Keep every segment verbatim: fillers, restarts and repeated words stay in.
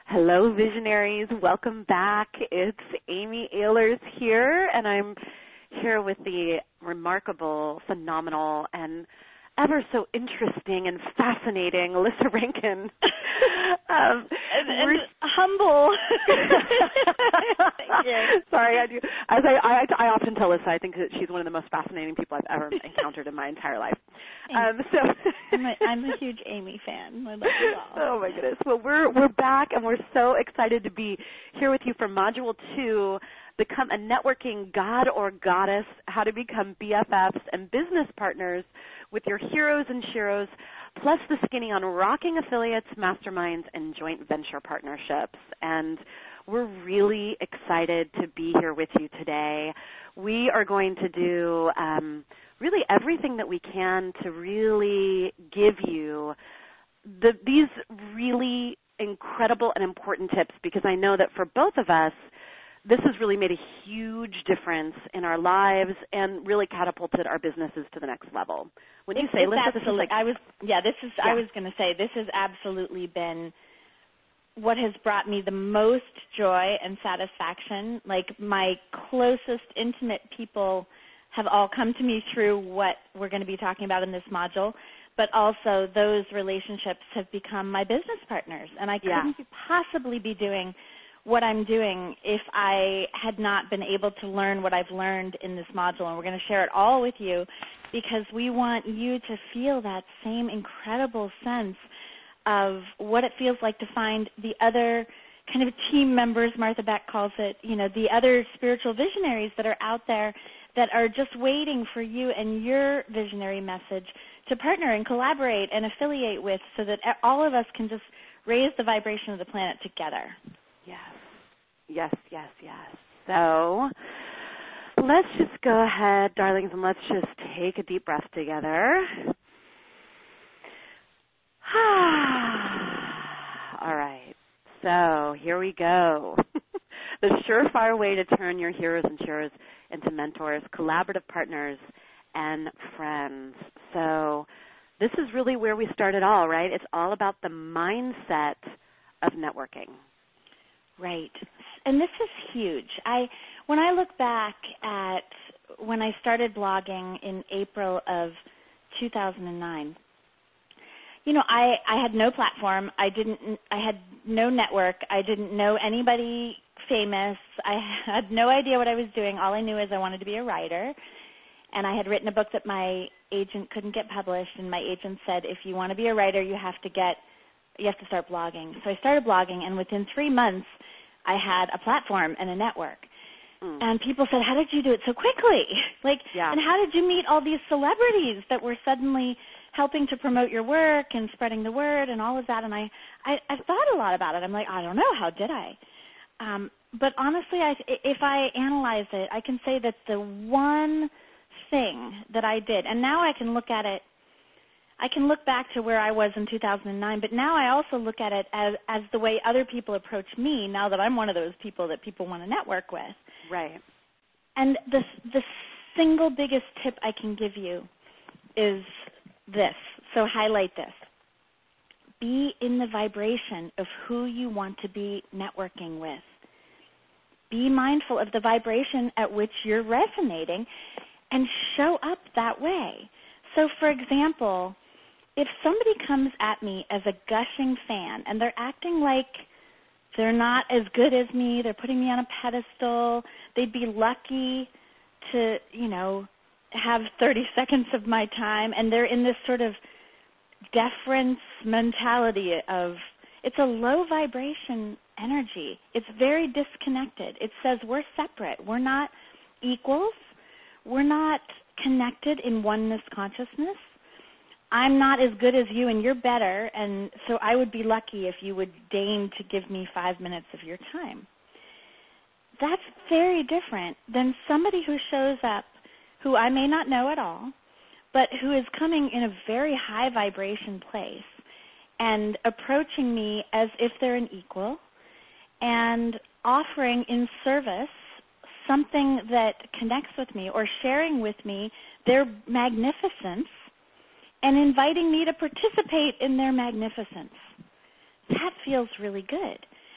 Hello, visionaries. Welcome back. It's Amy Ehlers here, and I'm here with the remarkable, phenomenal, and ever so interesting and fascinating Alyssa Rankin. um, and, and humble. Thank you. Sorry, I do. As I, I, I often tell Alyssa, I think that she's one of the most fascinating people I've ever encountered in my entire life. Um, so I'm, a, I'm a huge Amy fan. I love you all. Oh my goodness! Well, we're we're back, and we're so excited to be here with you for Module Two. Become a networking god or goddess, how to become B F Fs and business partners with your heroes and sheroes, plus the skinny on rocking affiliates, masterminds, and joint venture partnerships. And we're really excited to be here with you today. We are going to do um, really everything that we can to really give you the, these really incredible and important tips, because I know that for both of us, this has really made a huge difference in our lives and really catapulted our businesses to the next level. When you it's, say, it's Alyssa, this is like, I was, yeah, this is, yeah. I was going to say, this has absolutely been what has brought me the most joy and satisfaction. Like, my closest, intimate people have all come to me through what we're going to be talking about in this module, but also those relationships have become my business partners, and I couldn't yeah. possibly be doing what I'm doing if I had not been able to learn what I've learned in this module, and we're going to share it all with you because we want you to feel that same incredible sense of what it feels like to find the other kind of team members, Martha Beck calls it, you know, the other spiritual visionaries that are out there that are just waiting for you and your visionary message to partner and collaborate and affiliate with, so that all of us can just raise the vibration of the planet together. Yes, yes, yes, yes. So let's just go ahead, darlings, and let's just take a deep breath together. All right, so here we go. The surefire way to turn your heroes and sheroes into mentors, collaborative partners, and friends. So this is really where we start it all, right? It's all about the mindset of networking. Right. And this is huge. I when I look back at when I started blogging in April of two thousand nine, you know, I, I had no platform. I didn't I had no network. I didn't know anybody famous. I had no idea what I was doing. All I knew is I wanted to be a writer. And I had written a book that my agent couldn't get published, and my agent said, if you want to be a writer, you have to get you have to start blogging. So I started blogging, and within three months, I had a platform and a network. Mm. And people said, how did you do it so quickly? Like, yeah. And how did you meet all these celebrities that were suddenly helping to promote your work and spreading the word and all of that? And I, I, I thought a lot about it. I'm like, I don't know, how did I? Um, but honestly, I, if I analyze it, I can say that the one thing that I did, and now I can look at it, I can look back to where I was in two thousand nine, but now I also look at it as, as the way other people approach me now that I'm one of those people that people want to network with. Right. And the, the single biggest tip I can give you is this. So highlight this. Be in the vibration of who you want to be networking with. Be mindful of the vibration at which you're resonating and show up that way. So, for example, if somebody comes at me as a gushing fan and they're acting like they're not as good as me, they're putting me on a pedestal, they'd be lucky to, you know, have thirty seconds of my time, and they're in this sort of deference mentality of, it's a low vibration energy. It's very disconnected. It says we're separate. We're not equals. We're not connected in oneness consciousness. I'm not as good as you and you're better, and so I would be lucky if you would deign to give me five minutes of your time. That's very different than somebody who shows up who I may not know at all, but who is coming in a very high vibration place and approaching me as if they're an equal and offering in service something that connects with me or sharing with me their magnificence and inviting me to participate in their magnificence. That feels really good.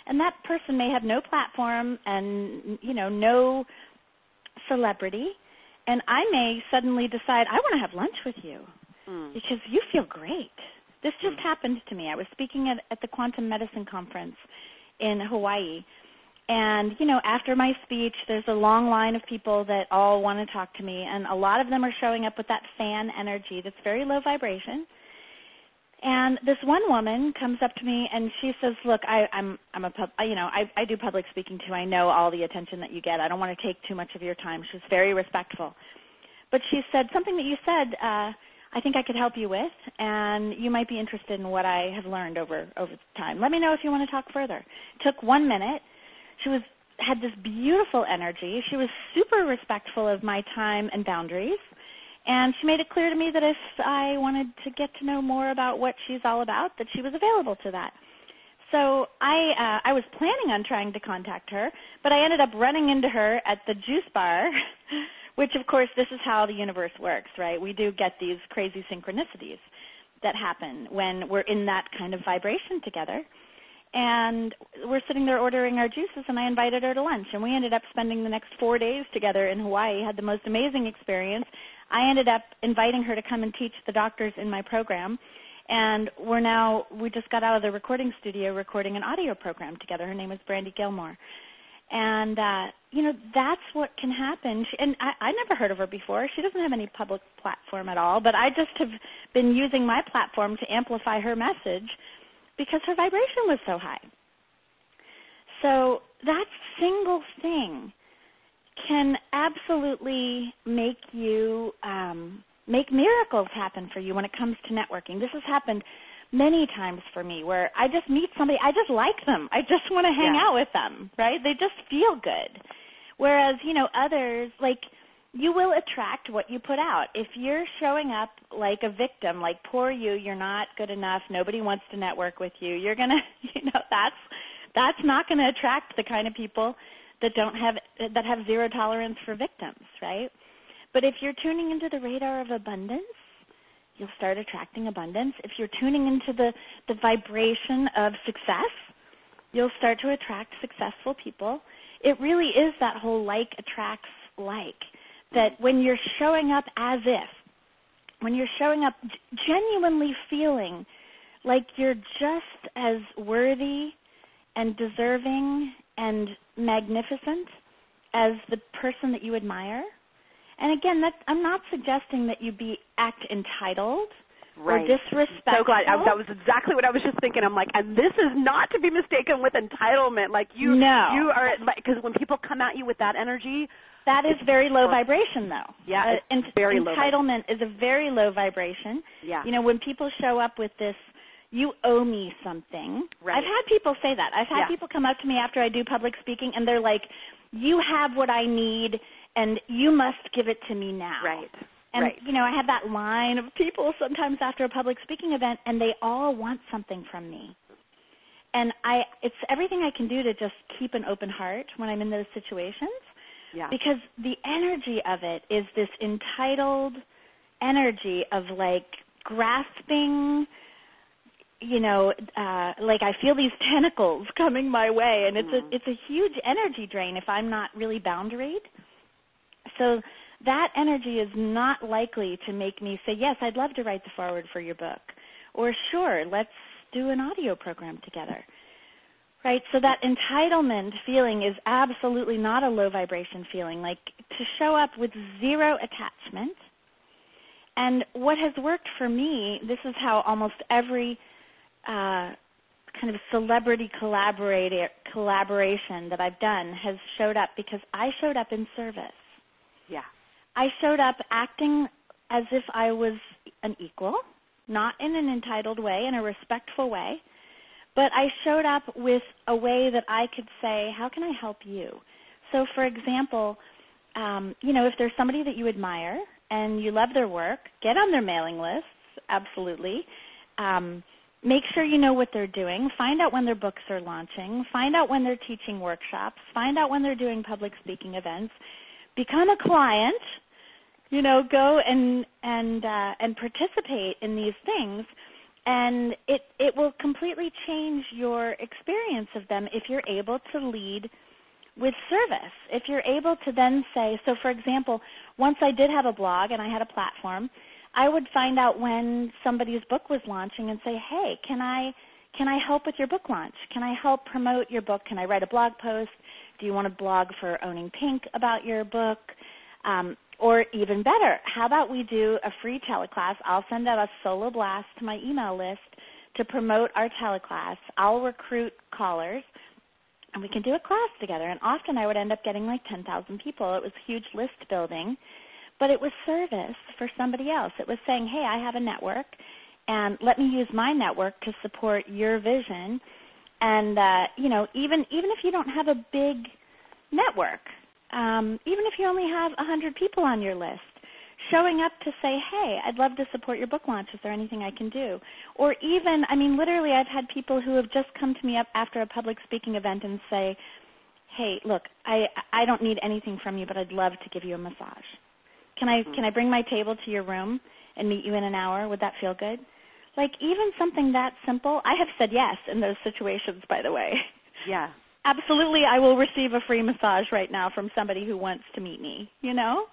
And that person may have no platform and, you know, no celebrity. And I may suddenly decide, I want to have lunch with you mm. because you feel great. This just mm. happened to me. I was speaking at, at the Quantum Medicine Conference in Hawaii. And, you know, after my speech, there's a long line of people that all want to talk to me. And a lot of them are showing up with that fan energy that's very low vibration. And this one woman comes up to me and she says, "Look, I, I'm, I'm a, pub, you know, I, I do public speaking too. I know all the attention that you get. I don't want to take too much of your time." She was very respectful, but she said something that you said. Uh, I think I could help you with, and you might be interested in what I have learned over over time. Let me know if you want to talk further. It took one minute. She was had this beautiful energy. She was super respectful of my time and boundaries. And she made it clear to me that if I wanted to get to know more about what she's all about, that she was available to that. So I uh, I was planning on trying to contact her, but I ended up running into her at the juice bar, which, of course, this is how the universe works, right? We do get these crazy synchronicities that happen when we're in that kind of vibration together. And we're sitting there ordering our juices, and I invited her to lunch. And we ended up spending the next four days together in Hawaii, had the most amazing experience. I ended up inviting her to come and teach the doctors in my program. And we're now, we just got out of the recording studio recording an audio program together. Her name is Brandy Gilmore. And, uh, you know, that's what can happen. She, and I, I never heard of her before. She doesn't have any public platform at all. But I just have been using my platform to amplify her message because her vibration was so high. So that single thing can absolutely make you um, make miracles happen for you when it comes to networking. This has happened many times for me where I just meet somebody, I just like them. I just want to hang yeah. out with them, right? They just feel good. Whereas, you know, others, like, you will attract what you put out. If you're showing up like a victim, like, poor you, you're not good enough, nobody wants to network with you, you're going to, you know, that's that's not going to attract the kind of people that don't have, that have zero tolerance for victims, right? But if you're tuning into the radar of abundance, you'll start attracting abundance. If you're tuning into the, the vibration of success, you'll start to attract successful people. It really is that whole like attracts like, that when you're showing up as if, when you're showing up genuinely feeling like you're just as worthy and deserving and magnificent as the person that you admire. And again, that, I'm not suggesting that you be act entitled right. or disrespectful. So glad. I, that was exactly what I was just thinking. I'm like, and this is not to be mistaken with entitlement. Like you, no. you are, because when people come at you with that energy, that is very low vibration, though. Yeah, it's uh, very low. Entitlement is a very low vibration. Yeah. You know, when people show up with this, you owe me something. Right. I've had people say that. I've had yeah. people come up to me after I do public speaking, and they're like, you have what I need, and you must give it to me now. Right. And, right. you know, I have that line of people sometimes after a public speaking event, and they all want something from me. And I, it's everything I can do to just keep an open heart when I'm in those situations. Yeah. Because the energy of it is this entitled energy of, like, grasping, you know, uh, like I feel these tentacles coming my way, and it's mm. a it's a huge energy drain if I'm not really boundaried. So that energy is not likely to make me say, yes, I'd love to write the foreword for your book, or sure, let's do an audio program together. Right, so that entitlement feeling is absolutely not a low vibration feeling, like to show up with zero attachment. And what has worked for me, this is how almost every uh, kind of celebrity collaborator, collaboration that I've done has showed up, because I showed up in service. Yeah. I showed up acting as if I was an equal, not in an entitled way, in a respectful way. But I showed up with a way that I could say, how can I help you? So, for example, um, you know, if there's somebody that you admire and you love their work, get on their mailing lists, absolutely. Um, make sure you know what they're doing. Find out when their books are launching. Find out when they're teaching workshops. Find out when they're doing public speaking events. Become a client. You know, go and and uh, and participate in these things. And it, it will completely change your experience of them if you're able to lead with service. If you're able to then say, so for example, once I did have a blog and I had a platform, I would find out when somebody's book was launching and say, hey, can I can I help with your book launch? Can I help promote your book? Can I write a blog post? Do you want to blog for Owning Pink about your book? Um, or even better, how about we do a free teleclass? I'll send out a solo blast to my email list to promote our teleclass. I'll recruit callers, and we can do a class together. And often I would end up getting like ten thousand people. It was huge list building, but it was service for somebody else. It was saying, hey, I have a network, and let me use my network to support your vision. And, uh, you know, even even if you don't have a big network, um, even if you only have one hundred people on your list, showing up to say, hey, I'd love to support your book launch. Is there anything I can do? Or even, I mean, literally I've had people who have just come to me up after a public speaking event and say, hey, look, I, I don't need anything from you, but I'd love to give you a massage. Can I can I bring my table to your room and meet you in an hour? Would that feel good? Like even something that simple. I have said yes in those situations, by the way. Yeah. Absolutely, I will receive a free massage right now from somebody who wants to meet me, you know?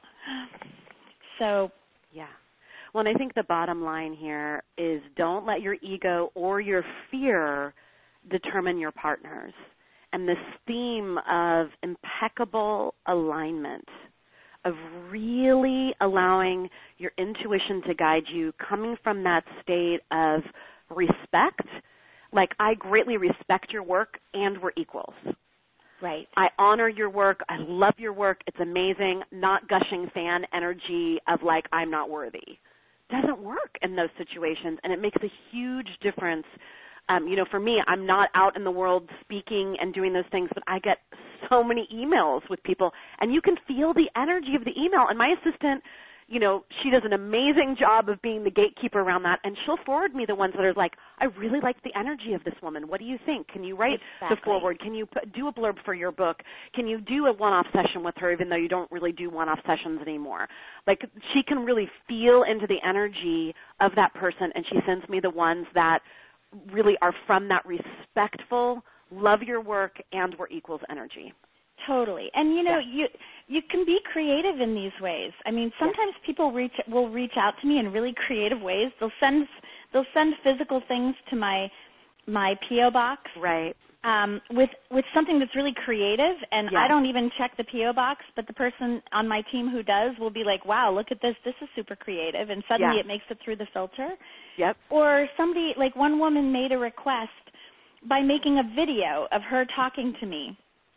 So, yeah. Well, and I think the bottom line here is don't let your ego or your fear determine your partners. And this theme of impeccable alignment, of really allowing your intuition to guide you, coming from that state of respect, like I greatly respect your work and we're equals. Right. I honor your work. I love your work. It's amazing. Not gushing fan energy of like I'm not worthy. Doesn't work in those situations, and it makes a huge difference. Um, you know, for me, I'm not out in the world speaking and doing those things, but I get so many emails with people, and you can feel the energy of the email. And my assistant, you know, she does an amazing job of being the gatekeeper around that, and she'll forward me the ones that are like, I really like the energy of this woman. What do you think? Can you write exactly. the foreword? Can you put, do a blurb for your book? Can you do a one-off session with her, even though you don't really do one-off sessions anymore? Like, she can really feel into the energy of that person, and she sends me the ones that really are from that respectful, love your work, and we're equals energy. Totally. And, you know, yeah. you you can be creative in these ways. I mean, sometimes yeah. people reach will reach out to me in really creative ways. They'll send they'll send physical things to my my P O box. Right. Um, with with something that's really creative, and yeah. I don't even check the P O box, but the person on my team who does will be like, wow, look at this. This is super creative, and suddenly yeah. it makes it through the filter. Yep. Or somebody, like one woman made a request by making a video of her talking to me.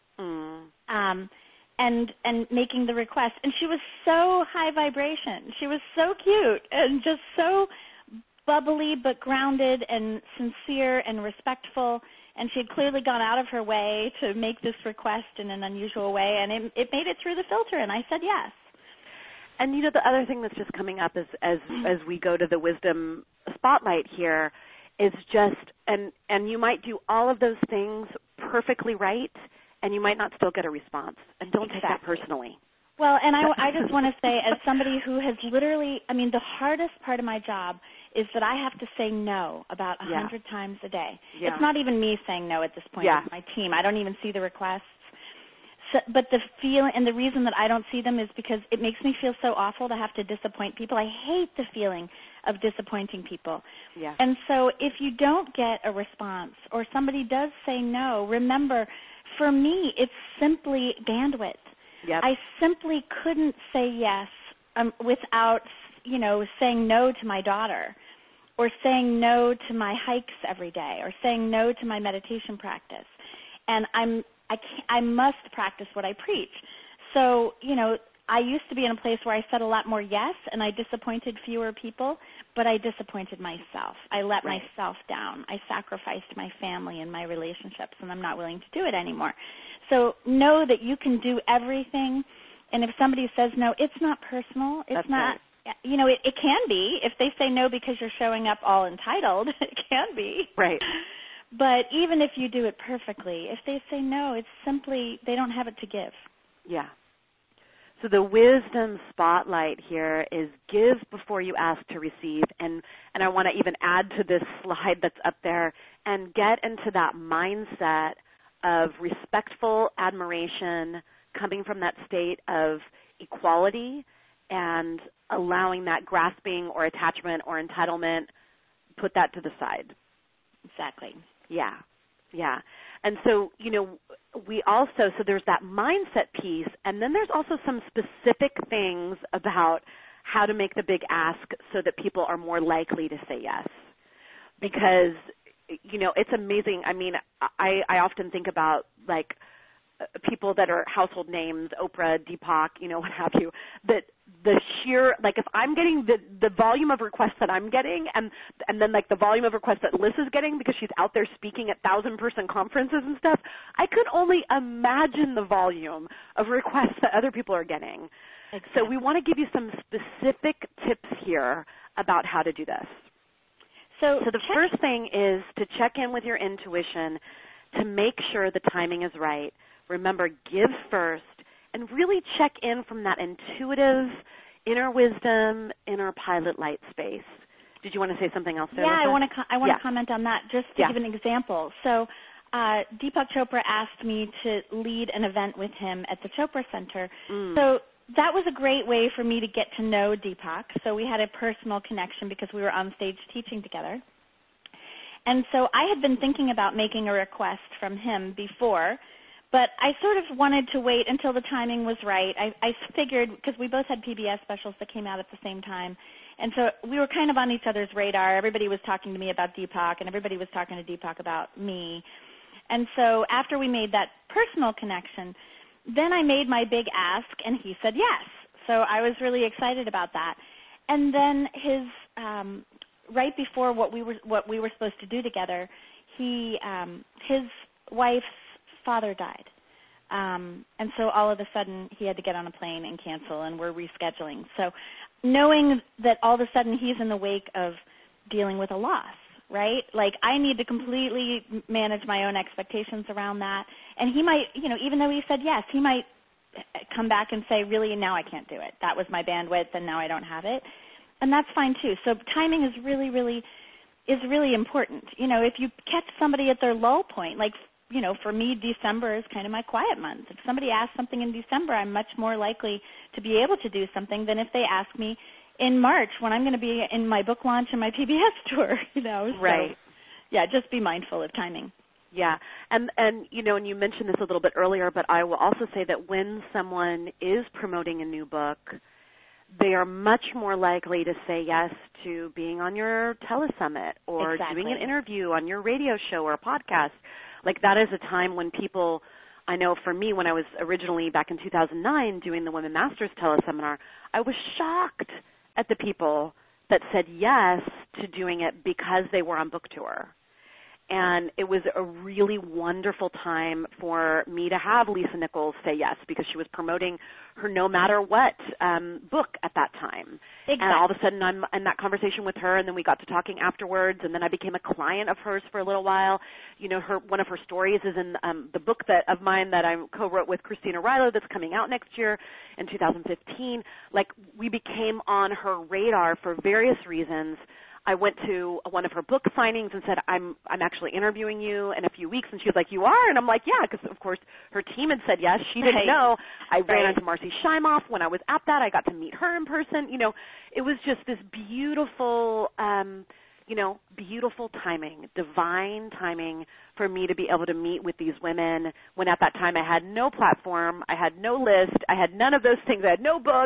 Mm. Um, and and making the request. And she was so high vibration. She was so cute and just so bubbly but grounded and sincere and respectful. And she had clearly gone out of her way to make this request in an unusual way. And it, it made it through the filter, and I said yes. And, you know, the other thing that's just coming up is as as we go to the wisdom spotlight here is just, and, and you might do all of those things perfectly right, and you might not still get a response. And don't exactly. take that personally. Well, and I, I just want to say, as somebody who has literally, I mean, the hardest part of my job is that I have to say no about a hundred yeah. times a day. Yeah. It's not even me saying no at this point. Yeah. It's my team. I don't even see the requests. So, but the feeling, and the reason that I don't see them is because it makes me feel so awful to have to disappoint people. I hate the feeling of disappointing people. Yeah. And so if you don't get a response or somebody does say no, remember, for me, it's simply bandwidth. Yep. I simply couldn't say yes um, without, you know, saying no to my daughter or saying no to my hikes every day or saying no to my meditation practice. And I'm, I, can't, I must practice what I preach. So, you know, I used to be in a place where I said a lot more yes and I disappointed fewer people, but I disappointed myself. I let right. myself down. I sacrificed my family and my relationships, and I'm not willing to do it anymore. So know that you can do everything, and if somebody says no, it's not personal. It's That's not, right. you know, it, it can be. If they say no because you're showing up all entitled, it can be. Right. But even if you do it perfectly, if they say no, it's simply they don't have it to give. Yeah. So the wisdom spotlight here is give before you ask to receive. And, and I want to even add to this slide that's up there and get into that mindset of respectful admiration coming from that state of equality and allowing that grasping or attachment or entitlement, put that to the side. Exactly. Yeah, yeah. And so, you know, we also, so there's that mindset piece, and then there's also some specific things about how to make the big ask so that people are more likely to say yes. Because, you know, it's amazing. I mean, I, I often think about, like, people that are household names, Oprah, Deepak, you know, what have you, that the sheer, like if I'm getting the, the volume of requests that I'm getting and and then like the volume of requests that Liz is getting because she's out there speaking at thousand-person conferences and stuff, I could only imagine the volume of requests that other people are getting. Exactly. So we want to give you some specific tips here about how to do this. So, so the check- first thing is to check in with your intuition to make sure the timing is right. Remember, give first, and really check in from that intuitive, inner wisdom, inner pilot light space. Did you want to say something else there, Yeah, Lisa? I want to. Co- I want yeah. to comment on that just to yeah. give an example. So, uh, Deepak Chopra asked me to lead an event with him at the Chopra Center. Mm. So that was a great way for me to get to know Deepak. So we had a personal connection because we were on stage teaching together. And so I had been thinking about making a request from him before, but I sort of wanted to wait until the timing was right. I, I figured, because we both had P B S specials that came out at the same time, and so we were kind of on each other's radar. Everybody was talking to me about Deepak, and everybody was talking to Deepak about me. And so after we made that personal connection, then I made my big ask, and he said yes. So I was really excited about that. And then his um, right before what we were what we were supposed to do together, he um, his wife's father died. Um, and so all of a sudden he had to get on a plane and cancel, and we're rescheduling. So knowing that all of a sudden he's in the wake of dealing with a loss, right? Like I need to completely manage my own expectations around that. And he might, you know, even though he said yes, he might come back and say, really, now I can't do it. That was my bandwidth, and now I don't have it. And that's fine too. So timing is really, really, is really important. You know, if you catch somebody at their low point, like, you know, for me, December is kind of my quiet month. If somebody asks something in December, I'm much more likely to be able to do something than if they ask me in March when I'm going to be in my book launch and my P B S tour, you know. Right. So, yeah, just be mindful of timing. Yeah, and, and, you know, and you mentioned this a little bit earlier, but I will also say that when someone is promoting a new book, they are much more likely to say yes to being on your telesummit or exactly. doing an interview on your radio show or a podcast. Like that is a time when people, I know for me when I was originally back in two thousand nine doing the Women Masters teleseminar, I was shocked at the people that said yes to doing it because they were on book tour. And it was a really wonderful time for me to have Lisa Nichols say yes because she was promoting her No Matter What um, book at that time. Exactly. And all of a sudden I'm in that conversation with her, and then we got to talking afterwards, and then I became a client of hers for a little while. You know, her one of her stories is in um, the book that of mine that I co-wrote with Christina Rylo that's coming out next year in two thousand fifteen. Like, we became on her radar for various reasons. I went to one of her book signings and said, I'm I'm actually interviewing you in a few weeks. And she was like, you are? And I'm like, yeah, because, of course, her team had said yes. She didn't right. know. I right. ran into Marcy Shimoff when I was at that. I got to meet her in person. You know, it was just this beautiful, um, you know, beautiful timing, divine timing for me to be able to meet with these women when at that time I had no platform, I had no list, I had none of those things, I had no book.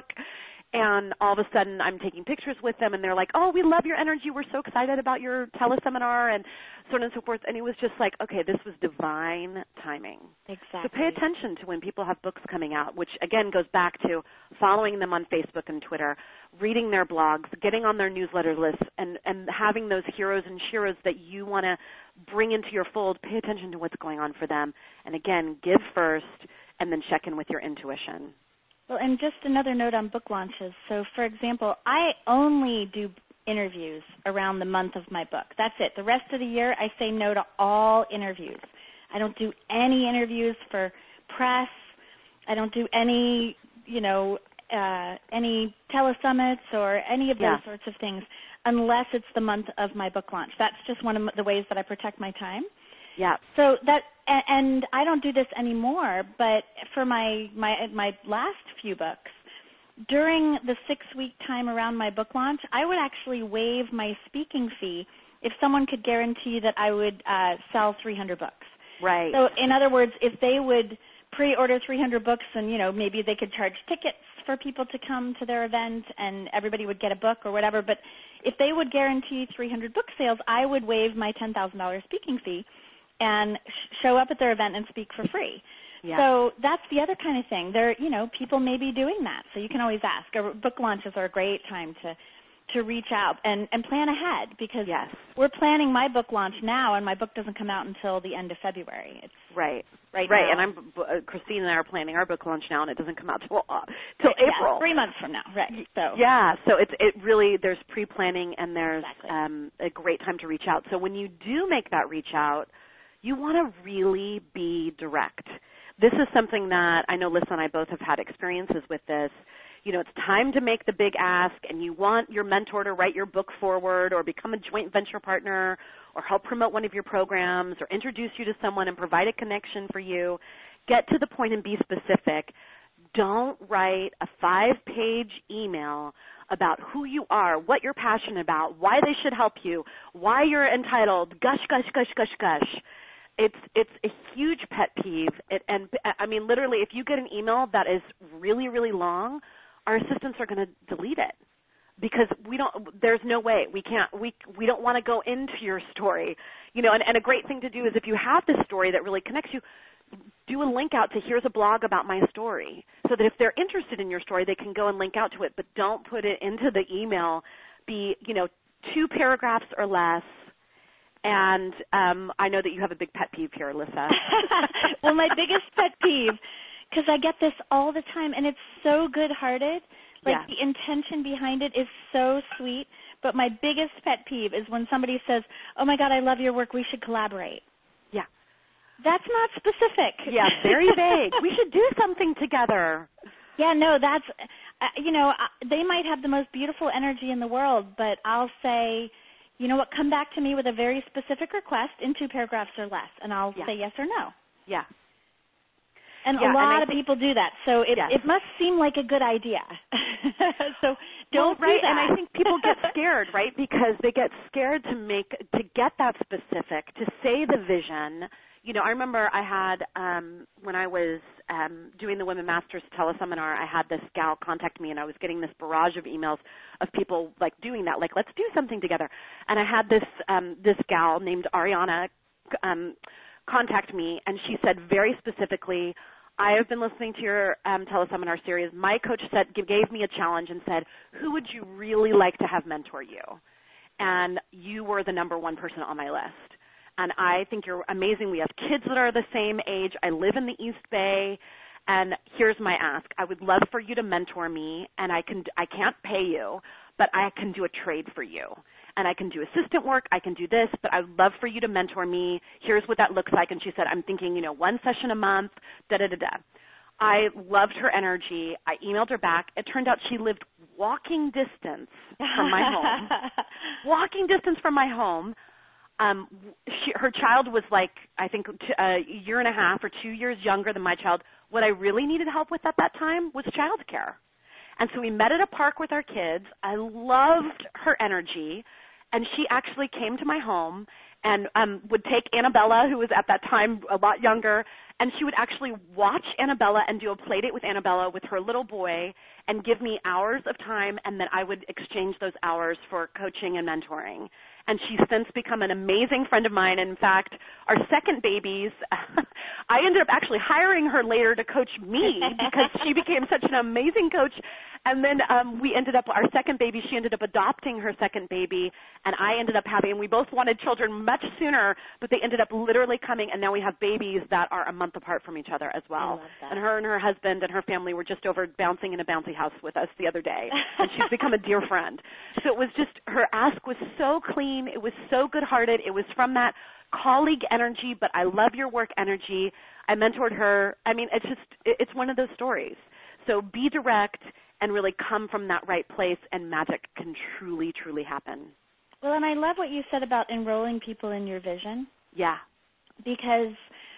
And all of a sudden, I'm taking pictures with them, and they're like, oh, we love your energy. We're so excited about your teleseminar, and so on and so forth. And it was just like, okay, this was divine timing. Exactly. So pay attention to when people have books coming out, which, again, goes back to following them on Facebook and Twitter, reading their blogs, getting on their newsletter lists, and, and having those heroes and sheroes that you want to bring into your fold. Pay attention to what's going on for them. And, again, give first and then check in with your intuition. Well, and just another note on book launches. So, for example, I only do interviews around the month of my book. That's it. The rest of the year, I say no to all interviews. I don't do any interviews for press. I don't do any, you know, uh, any telesummits or any of those yeah. sorts of things unless it's the month of my book launch. That's just one of the ways that I protect my time. Yeah. So that, and I don't do this anymore, but for my, my, my last few books, during the six-week time around my book launch, I would actually waive my speaking fee if someone could guarantee that I would uh, sell three hundred books. Right. So in other words, if they would pre-order three hundred books and, you know, maybe they could charge tickets for people to come to their event and everybody would get a book or whatever, but if they would guarantee three hundred book sales, I would waive my ten thousand dollars speaking fee and sh- show up at their event and speak for free. Yeah. So that's the other kind of thing. There, you know, people may be doing that, so you can always ask. Our book launches are a great time to to reach out and, and plan ahead because yes. we're planning my book launch now, and my book doesn't come out until the end of February. It's right, right, right. now. And I'm uh, Christine and I are planning our book launch now, and it doesn't come out till uh, till yeah, April, three months from now. Right. So yeah. So it's it really there's pre-planning and there's exactly. um, a great time to reach out. So when you do make that reach out, you want to really be direct. This is something that I know Lisa and I both have had experiences with this. You know, it's time to make the big ask, and you want your mentor to write your book forward or become a joint venture partner or help promote one of your programs or introduce you to someone and provide a connection for you. Get to the point and be specific. Don't write a five-page email about who you are, what you're passionate about, why they should help you, why you're entitled, gush, gush, gush, gush, gush. It's it's a huge pet peeve, it, and I mean literally, if you get an email that is really really long, our assistants are going to delete it because we don't. There's no way we can't. We we don't want to go into your story, you know. And, and a great thing to do is if you have this story that really connects you, do a link out to here's a blog about my story, so that if they're interested in your story, they can go and link out to it. But don't put it into the email. Be you know two paragraphs or less. And um, I know that you have a big pet peeve here, Alyssa. Well, my biggest pet peeve, because I get this all the time, and it's so good-hearted. Like, yeah. The intention behind it is so sweet. But my biggest pet peeve is when somebody says, oh, my God, I love your work. We should collaborate. Yeah. That's not specific. Yeah, very vague. We should do something together. Yeah, no, that's, uh, you know, uh, they might have the most beautiful energy in the world, but I'll say, you know what, come back to me with a very specific request in two paragraphs or less, and I'll yeah. say yes or no. Yeah. And yeah, a lot and of people do that, so it, yes. it must seem like a good idea. So don't well, right, do that. And I think people get scared, right, because they get scared to make, to get that specific, to say the vision. You know, I remember I had, um, when I was um, doing the Women Masters teleseminar, I had this gal contact me, and I was getting this barrage of emails of people, like, doing that, like, let's do something together. And I had this um, this gal named Ariana um, contact me, and she said very specifically, I have been listening to your um, teleseminar series. My coach said, gave me a challenge and said, who would you really like to have mentor you? And you were the number one person on my list. And I think you're amazing. We have kids that are the same age. I live in the East Bay, and here's my ask. I would love for you to mentor me, and I can I can't pay you, but I can do a trade for you. And I can do assistant work. I can do this, but I would love for you to mentor me. Here's what that looks like. And she said, I'm thinking, you know, one session a month, da-da-da-da. I loved her energy. I emailed her back. It turned out she lived walking distance from my home. Walking distance from my home. Um, she, her child was like, I think, t- a year and a half or two years younger than my child. What I really needed help with at that time was childcare. And so we met at a park with our kids. I loved her energy, and she actually came to my home and um, would take Annabella, who was at that time a lot younger, and she would actually watch Annabella and do a play date with Annabella with her little boy and give me hours of time, and then I would exchange those hours for coaching and mentoring. And she's since become an amazing friend of mine. In fact, our second babies, I ended up actually hiring her later to coach me because she became such an amazing coach. And then um, we ended up, our second baby, she ended up adopting her second baby, and I ended up having, and we both wanted children much sooner, but they ended up literally coming, and now we have babies that are a month apart from each other as well. And her and her husband and her family were just over bouncing in a bouncy house with us the other day, and she's become a dear friend. So it was just, her ask was so clean. It was so good-hearted. It was from that colleague energy, but I love your work energy. I mentored her. I mean, it's just, it's one of those stories. So be direct and really come from that right place, and magic can truly, truly happen. Well, and I love what you said about enrolling people in your vision. Yeah. Because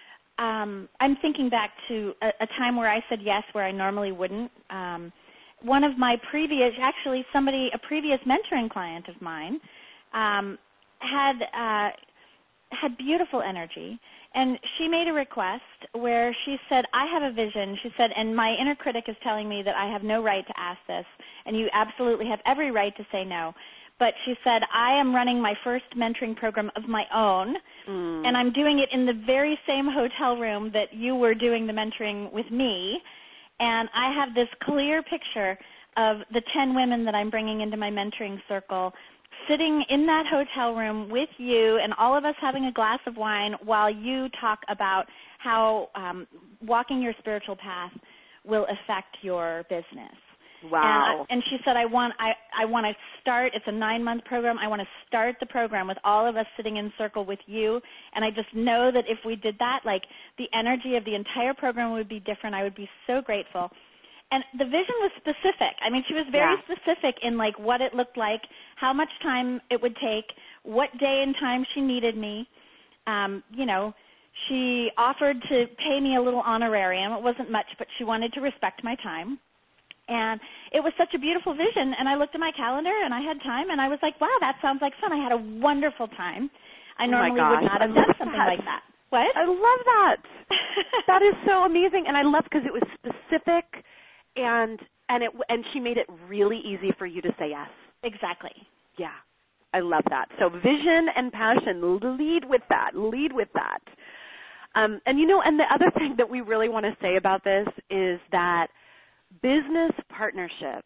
um, I'm thinking back to a, a time where I said yes where I normally wouldn't. Um, one of my previous, actually somebody, a previous mentoring client of mine, um, had uh, had beautiful energy, and she made a request where she said, I have a vision. She said, and my inner critic is telling me that I have no right to ask this, and you absolutely have every right to say no. But she said, I am running my first mentoring program of my own, mm. and I'm doing it in the very same hotel room that you were doing the mentoring with me, and I have this clear picture of the ten women that I'm bringing into my mentoring circle sitting in that hotel room with you and all of us having a glass of wine while you talk about how um, walking your spiritual path will affect your business. Wow. And, and she said, I want I, I want to start, it's a nine-month program, I want to start the program with all of us sitting in circle with you, and I just know that if we did that, like the energy of the entire program would be different. I would be so grateful. And the vision was specific. I mean, she was very yeah. specific in, like, what it looked like, how much time it would take, what day and time she needed me. Um, you know, she offered to pay me a little honorarium. It wasn't much, but she wanted to respect my time. And it was such a beautiful vision. And I looked at my calendar, and I had time, and I was like, wow, that sounds like fun. I had a wonderful time. I oh normally would not have done something that. like that. What? I love that. That is so amazing. And I love because it was specific. And and it and she made it really easy for you to say yes. Exactly. Yeah, I love that. So vision and passion, lead with that. Lead with that. Um, and you know, and the other thing that we really want to say about this is that business partnerships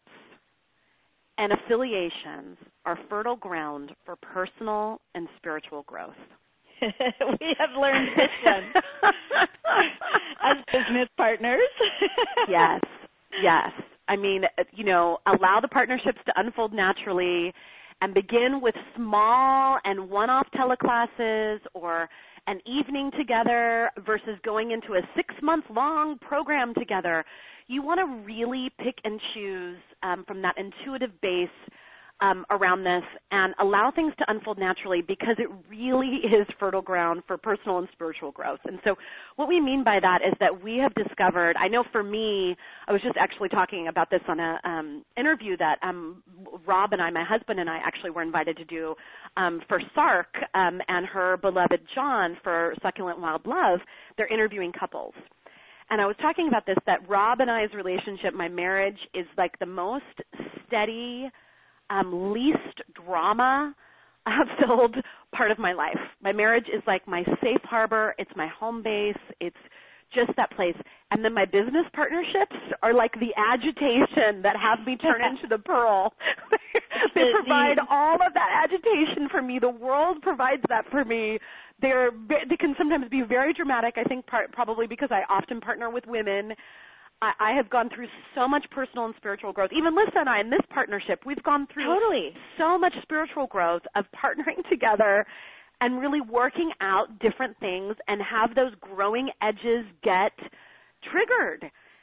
and affiliations are fertile ground for personal and spiritual growth. We have learned this one as business partners. Yes. Yes. I mean, you know, allow the partnerships to unfold naturally and begin with small and one-off teleclasses or an evening together versus going into a six-month-long program together. You want to really pick and choose um, from that intuitive base Um, around this and allow things to unfold naturally because it really is fertile ground for personal and spiritual growth. And so what we mean by that is that we have discovered, I know for me, I was just actually talking about this on an um, interview that um, Rob and I, my husband and I actually were invited to do um, for Sark um, and her beloved John for Succulent Wild Love. They're interviewing couples. And I was talking about this, that Rob and I's relationship, my marriage, is like the most steady, Um, least drama-filled part of my life. My marriage is like my safe harbor. It's my home base. It's just that place. And then my business partnerships are like the agitation that have me turn into the pearl. They provide all of that agitation for me. The world provides that for me. They're, they can sometimes be very dramatic, I think part, probably because I often partner with women. I have gone through so much personal and spiritual growth. Even Lisa and I in this partnership, we've gone through totally. so much spiritual growth of partnering together and really working out different things and have those growing edges get triggered.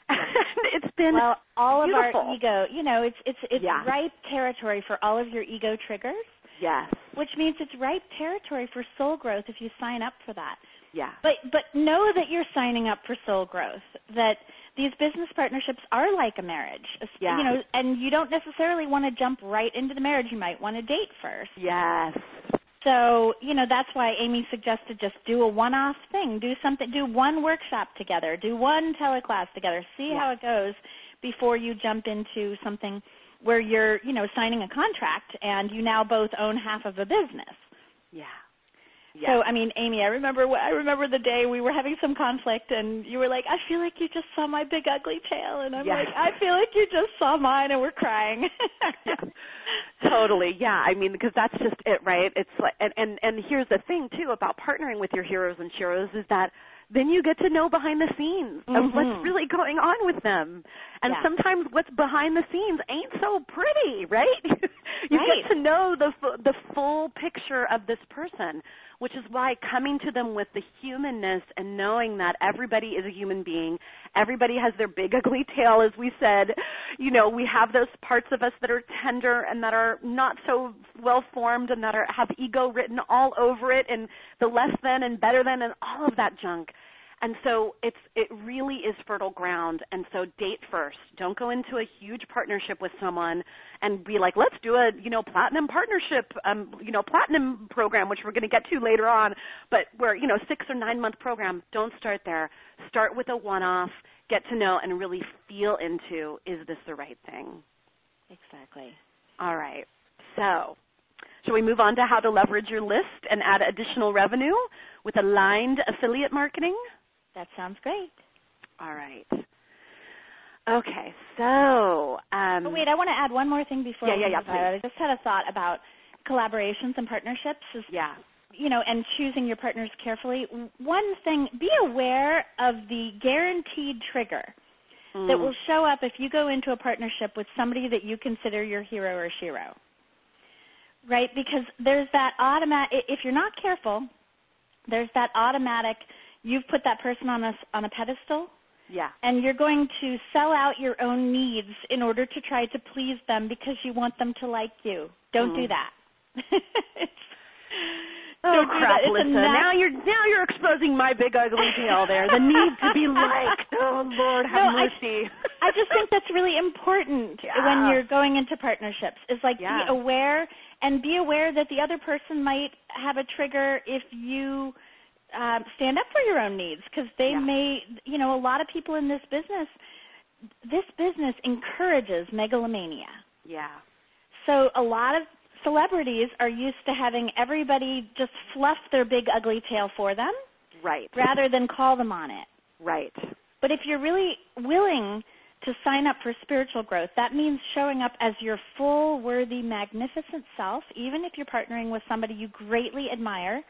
It's been well, all beautiful. of our ego, you know, it's it's it's yeah. ripe territory for all of your ego triggers. Yes. Which means it's ripe territory for soul growth if you sign up for that. Yeah. But but know that you're signing up for soul growth, that these business partnerships are like a marriage. Yeah. You know, and you don't necessarily want to jump right into the marriage. You might want to date first. Yes. So, you know, that's why Amy suggested just do a one-off thing. Do something, do one workshop together, do one teleclass together, see yeah. how it goes before you jump into something where you're, you know, signing a contract and you now both own half of a business. Yeah. Yeah. So, I mean, Amy, I remember I remember the day we were having some conflict, and you were like, I feel like you just saw my big ugly tail. And I'm yes. like, I feel like you just saw mine, and we're crying. yeah. Totally, yeah. I mean, because that's just it, right? It's like, and, and, and here's the thing, too, about partnering with your heroes and sheroes is that then you get to know behind the scenes of mm-hmm. what's really going on with them. And yeah. sometimes what's behind the scenes ain't so pretty, right? you right. get to know the the full picture of this person, which is why coming to them with the humanness and knowing that everybody is a human being, everybody has their big ugly tail, as we said. You know, we have those parts of us that are tender and that are not so well formed and that are have ego written all over it, and the less than and better than and all of that junk. And so it's it really is fertile ground. And so date first. Don't go into a huge partnership with someone and be like, let's do a, you know, platinum partnership, um, you know, platinum program, which we're going to get to later on. But we're, you know, six or nine month program. Don't start there. Start with a one-off. Get to know and really feel into, is this the right thing? Exactly. All right. So shall we move on to how to leverage your list and add additional revenue with aligned affiliate marketing? That sounds great. All right. Okay, so. Um, oh, wait, I want to add one more thing before yeah, we yeah, move yeah, on. I just had a thought about collaborations and partnerships. Is, yeah. You know, and choosing your partners carefully. One thing, be aware of the guaranteed trigger mm. that will show up if you go into a partnership with somebody that you consider your hero or shero. Right? Because there's that automatic, if you're not careful, there's that automatic, you've put that person on a, on a pedestal. Yeah. And you're going to sell out your own needs in order to try to please them because you want them to like you. Don't mm. do that. oh, Don't crap, do Lisa. Nat- now you're now you're exposing my big ugly tail there. The need to be liked. Oh, Lord, have no, mercy. I, I just think that's really important yeah. when you're going into partnerships. Is like yeah. be aware and be aware that the other person might have a trigger if you Um, stand up for your own needs, because they yeah. may, you know, a lot of people in this business, this business encourages megalomania. Yeah. So a lot of celebrities are used to having everybody just fluff their big ugly tail for them. Right. Rather than call them on it. Right. But if you're really willing to sign up for spiritual growth, that means showing up as your full, worthy, magnificent self, even if you're partnering with somebody you greatly admire,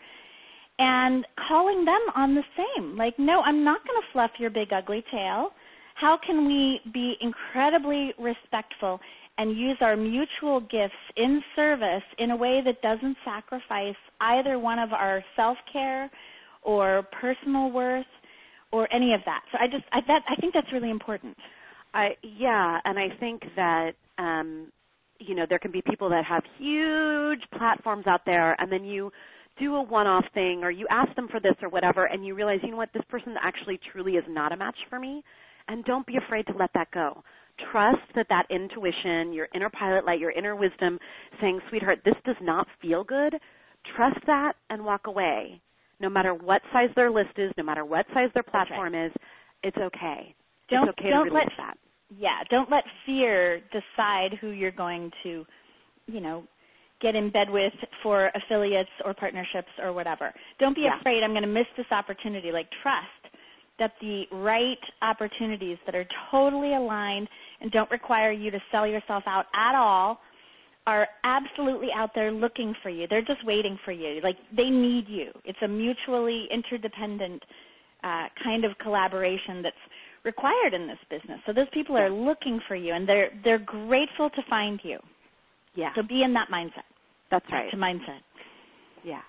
and calling them on the same. Like, no, I'm not going to fluff your big ugly tail. How can we be incredibly respectful and use our mutual gifts in service in a way that doesn't sacrifice either one of our self-care or personal worth or any of that? So I just, I, that, I think that's really important. I, yeah, and I think that, um, you know, there can be people that have huge platforms out there, and then you do a one-off thing or you ask them for this or whatever, and you realize, you know what, this person actually truly is not a match for me, and don't be afraid to let that go. Trust that that intuition, your inner pilot light, your inner wisdom saying, sweetheart, this does not feel good, trust that and walk away. No matter what size their list is, no matter what size their platform right. is, it's okay. Don't, it's okay don't to release let, that. Yeah, don't let fear decide who you're going to, you know, get in bed with for affiliates or partnerships or whatever. Don't be yeah. afraid I'm going to miss this opportunity. Like, trust that the right opportunities that are totally aligned and don't require you to sell yourself out at all are absolutely out there looking for you. They're just waiting for you. Like, they need you. It's a mutually interdependent uh, kind of collaboration that's required in this business. So those people are looking for you, and they're they're grateful to find you. Yeah. So be in that mindset. That's right. To mindset. Yeah.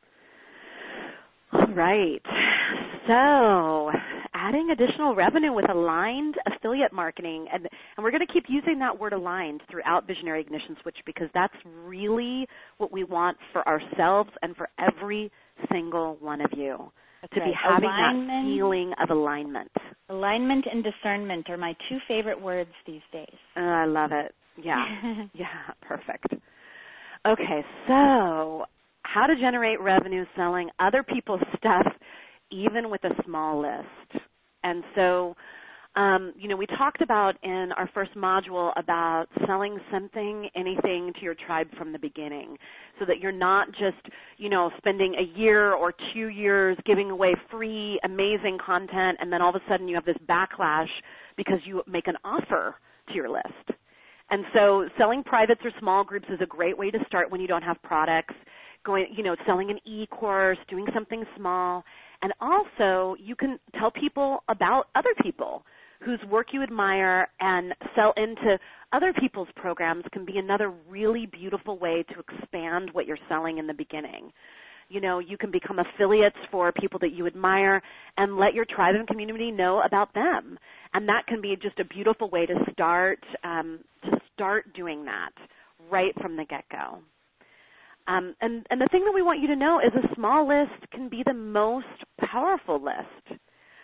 All right. So adding additional revenue with aligned affiliate marketing, and, and we're going to keep using that word aligned throughout Visionary Ignition Switch because that's really what we want for ourselves and for every single one of you. That's to right. be having alignment, that feeling of alignment. Alignment and discernment are my two favorite words these days. Oh, I love it. Yeah. Yeah, perfect. Okay, so how to generate revenue selling other people's stuff even with a small list. And so, um, you know, we talked about in our first module about selling something, anything to your tribe from the beginning so that you're not just, you know, spending a year or two years giving away free, amazing content, and then all of a sudden you have this backlash because you make an offer to your list. And so selling privates or small groups is a great way to start when you don't have products, going, you know, selling an e-course, doing something small, And also, you can tell people about other people whose work you admire, and sell into other people's programs can be another really beautiful way to expand what you're selling in the beginning. You know, you can become affiliates for people that you admire and let your tribe and community know about them. And that can be just a beautiful way to start um, to start doing that right from the get-go. Um, and, and the thing that we want you to know is a small list can be the most powerful list.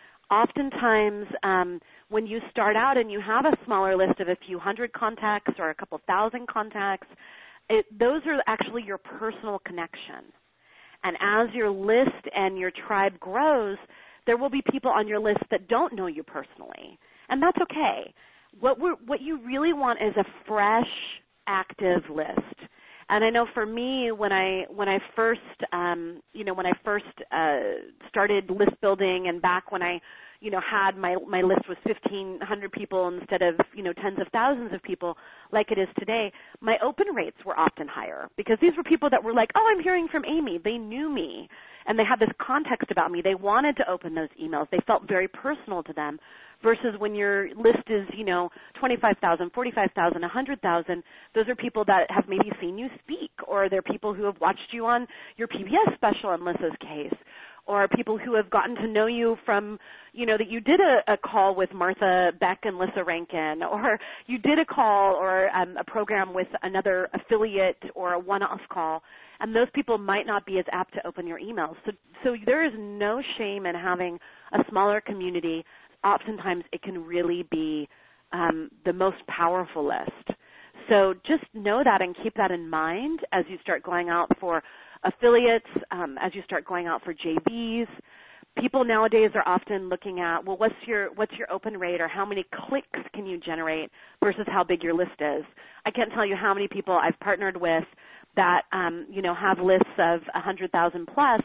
Oftentimes, um, when you start out and you have a smaller list of a few hundred contacts or a couple thousand contacts, it, those are actually your personal connection. And as your list and your tribe grows, there will be people on your list that don't know you personally, and that's okay. What we're, what you really want is a fresh, active list. And I know for me, when I when I first um, you know when I first uh, started list building, and back when I you know had my my list was fifteen hundred people instead of you know tens of thousands of people like it is today, my open rates were often higher because these were people that were like, oh, I'm hearing from Amy. They knew me, and they had this context about me. They wanted to open those emails. They felt very personal to them. Versus when your list is, you know, twenty-five thousand, forty-five thousand, one hundred thousand, those are people that have maybe seen you speak, or they're people who have watched you on your P B S special in Lissa's case, or people who have gotten to know you from, you know, that you did a, a call with Martha Beck and Lissa Rankin, or you did a call or um, a program with another affiliate or a one-off call, and those people might not be as apt to open your emails. So, so there is no shame in having a smaller community. Oftentimes it can really be um, the most powerful list. So just know that and keep that in mind as you start going out for affiliates, um, as you start going out for J Bs. People nowadays are often looking at, well, what's your what's your open rate, or how many clicks can you generate versus how big your list is. I can't tell you how many people I've partnered with that um, you know have lists of one hundred thousand plus,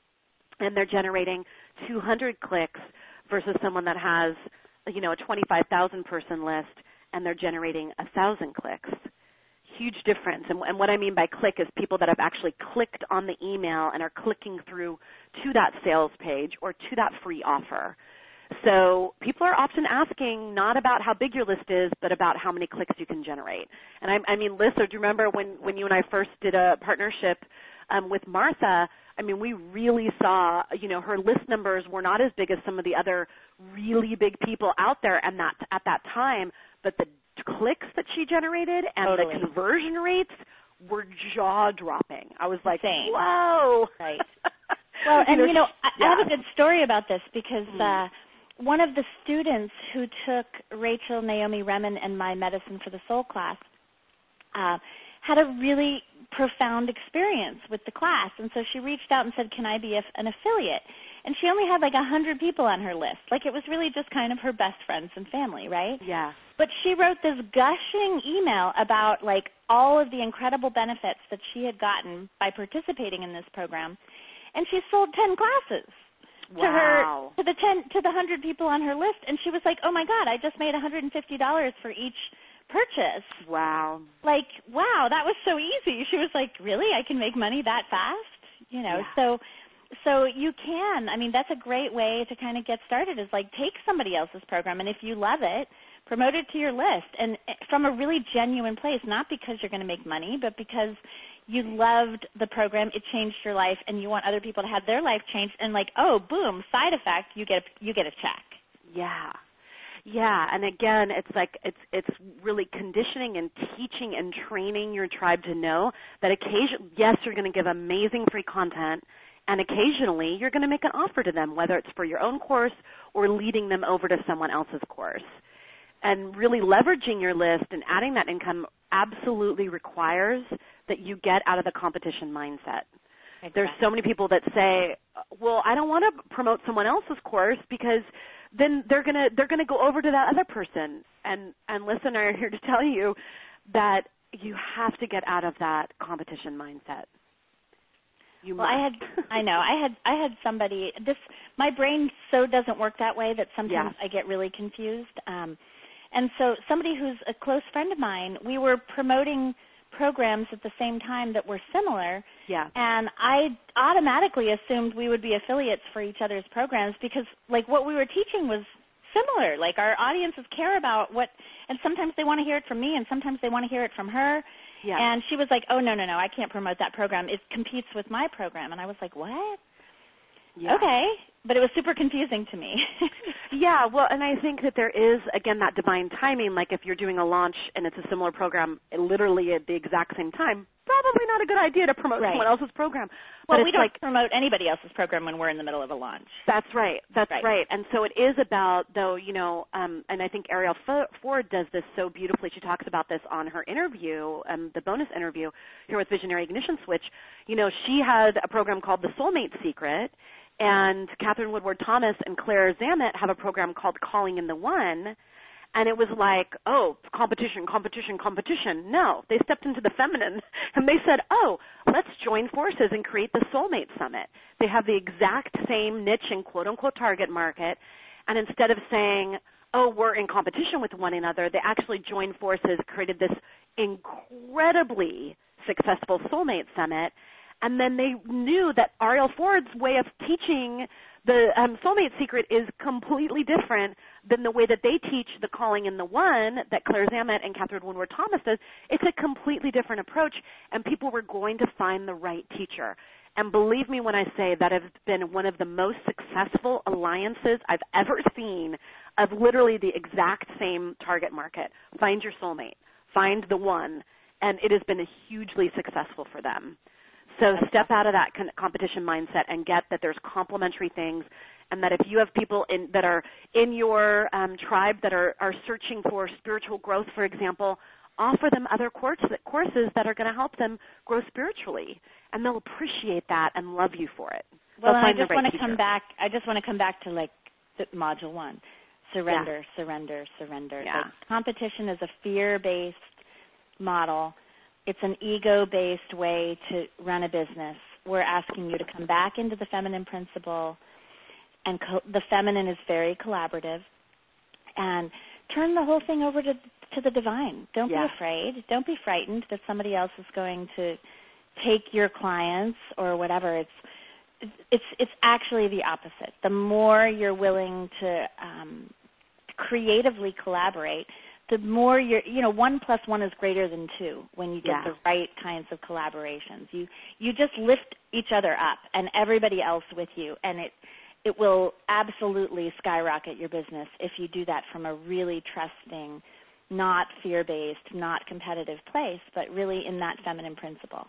and they're generating two hundred clicks versus someone that has, you know, a twenty-five thousand person list and they're generating one thousand clicks. Huge difference. And, and what I mean by click is people that have actually clicked on the email and are clicking through to that sales page or to that free offer. So people are often asking not about how big your list is, but about how many clicks you can generate. And I, I mean, Lissa, do you remember when, when you and I first did a partnership um, with Martha? I mean, we really saw, you know, her list numbers were not as big as some of the other really big people out there and that, at that time, but the clicks that she generated and Totally. the conversion rates were jaw-dropping. I was like, Same. whoa. Right. Well, and, you know, I, yeah. I have a good story about this because mm. uh, one of the students who took Rachel Naomi Remen and my Medicine for the Soul class uh, had a really profound experience with the class. And so she reached out and said, can I be a, an affiliate? And she only had like one hundred people on her list. Like it was really just kind of her best friends and family, right? Yeah. But she wrote this gushing email about like all of the incredible benefits that she had gotten by participating in this program. And she sold ten classes wow. to her, to the ten, to the one hundred people on her list. And she was like, oh my God, I just made one hundred fifty dollars for each purchase. Wow. Like, wow, that was so easy. She was like, really? I can make money that fast? You know, yeah. so so you can. I mean, that's a great way to kind of get started is like take somebody else's program, and if you love it, promote it to your list. And from a really genuine place, not because you're going to make money, but because you loved the program, it changed your life, and you want other people to have their life changed. And like, oh, boom, side effect, you get you get a check. Yeah. Yeah, and again, it's like it's it's really conditioning and teaching and training your tribe to know that occasionally, yes, you're going to give amazing free content, and occasionally you're going to make an offer to them, whether it's for your own course or leading them over to someone else's course. And really leveraging your list and adding that income absolutely requires that you get out of the competition mindset. Exactly. There's so many people that say, well, I don't want to promote someone else's course because then they're gonna they're gonna go over to that other person. And and Lissa and I are here to tell you that you have to get out of that competition mindset. You well, must. I had I know I had I had somebody. This my brain so doesn't work that way that sometimes yeah. I get really confused. Um, and so somebody who's a close friend of mine, we were promoting programs at the same time that were similar. Yeah. And I automatically assumed we would be affiliates for each other's programs because, like, what we were teaching was similar. Like, our audiences care about what, and sometimes they want to hear it from me, and sometimes they want to hear it from her. Yeah. And she was like, oh, no, no, no, I can't promote that program. It competes with my program. And I was like, what? Yeah. Okay. But it was super confusing to me. Yeah, well, and I think that there is, again, that divine timing. Like if you're doing a launch and it's a similar program literally at the exact same time, probably not a good idea to promote right. someone else's program. Well, but we it's don't like, promote anybody else's program when we're in the middle of a launch. That's right. That's right. right. And so it is about, though, you know, um, and I think Arielle Ford does this so beautifully. She talks about this on her interview, um, the bonus interview here with Visionary Ignition Switch. You know, she had a program called The Soulmate Secret, and Catherine Woodward Thomas and Claire Zammit have a program called Calling in the One, and it was like, oh, competition, competition, competition. No, they stepped into the feminine, and they said, oh, let's join forces and create the Soulmate Summit. They have the exact same niche and quote-unquote target market, and instead of saying, oh, we're in competition with one another, they actually joined forces, created this incredibly successful Soulmate Summit. And then they knew that Arielle Ford's way of teaching the um, Soulmate Secret is completely different than the way that they teach the Calling in the One that Claire Zammit and Catherine Woodward Thomas does. It's a completely different approach, and people were going to find the right teacher. And believe me when I say that has been one of the most successful alliances I've ever seen of literally the exact same target market. Find your soulmate. Find the one. And it has been hugely successful for them. So step out of that competition mindset and get that there's complementary things, and that if you have people in, that are in your um, tribe that are, are searching for spiritual growth, for example, offer them other course, courses that are going to help them grow spiritually, and they'll appreciate that and love you for it. Well, and I just right want to come back. I just want to come back to like the module one: surrender, yeah. surrender, surrender. Yeah. Like, competition is a fear-based model. It's an ego-based way to run a business. We're asking you to come back into the feminine principle, and co- the feminine is very collaborative, and turn the whole thing over to to the divine. Don't yeah. be afraid. Don't be frightened that somebody else is going to take your clients or whatever. It's it's it's actually the opposite. The more you're willing to um, creatively collaborate, the more you're, you know, one plus one is greater than two when you get yeah. the right kinds of collaborations. You you just lift each other up and everybody else with you, and it it will absolutely skyrocket your business if you do that from a really trusting, not fear-based, not competitive place, but really in that feminine principle.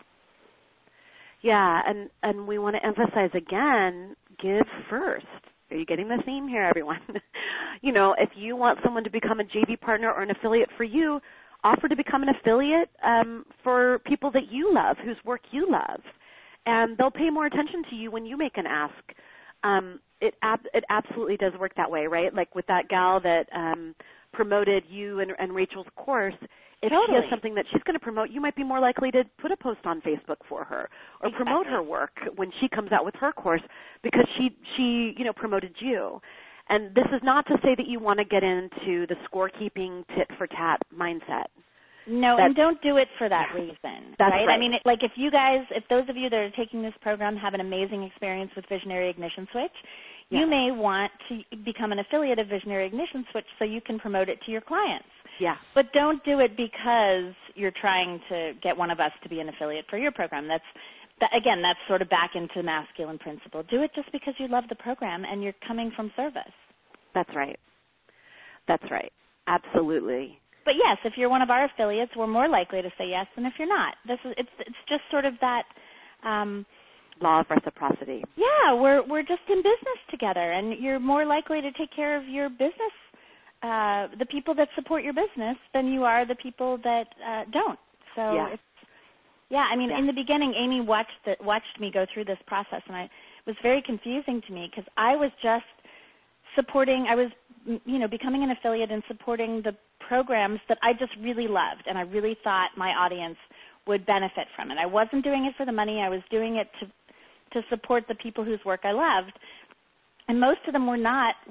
Yeah, and, and we want to emphasize again, give first. Are you getting the theme here, everyone? You know, if you want someone to become a J V partner or an affiliate for you, offer to become an affiliate um, for people that you love, whose work you love. And they'll pay more attention to you when you make an ask. Um, it ab- it absolutely does work that way, right? Like with that gal that um, promoted you and, and Rachel's course, if totally. she has something that she's going to promote, you might be more likely to put a post on Facebook for her or exactly. promote her work when she comes out with her course because she, she, you know, promoted you. And this is not to say that you want to get into the scorekeeping tit-for-tat mindset. No, That's, and don't do it for that reason. That's right? right. I mean, it, like if you guys, if those of you that are taking this program have an amazing experience with Visionary Ignition Switch, yeah. you may want to become an affiliate of Visionary Ignition Switch so you can promote it to your clients. Yeah. But don't do it because you're trying to get one of us to be an affiliate for your program. That's that, again, that's sort of back into masculine principle. Do it just because you love the program and you're coming from service. That's right. That's right. Absolutely. But yes, if you're one of our affiliates, we're more likely to say yes than if you're not. This is it's it's just sort of that um, law of reciprocity. Yeah, we're we're just in business together, and you're more likely to take care of your business, uh, the people that support your business, than you are the people that uh, don't. So yeah. it's yeah. I mean, yeah. in the beginning, Amy watched the, watched me go through this process, and I, it was very confusing to me because I was just supporting. I was you know becoming an affiliate and supporting the programs that I just really loved, and I really thought my audience would benefit from it. I wasn't doing it for the money. I was doing it to to support the people whose work I loved, and most of them were not re-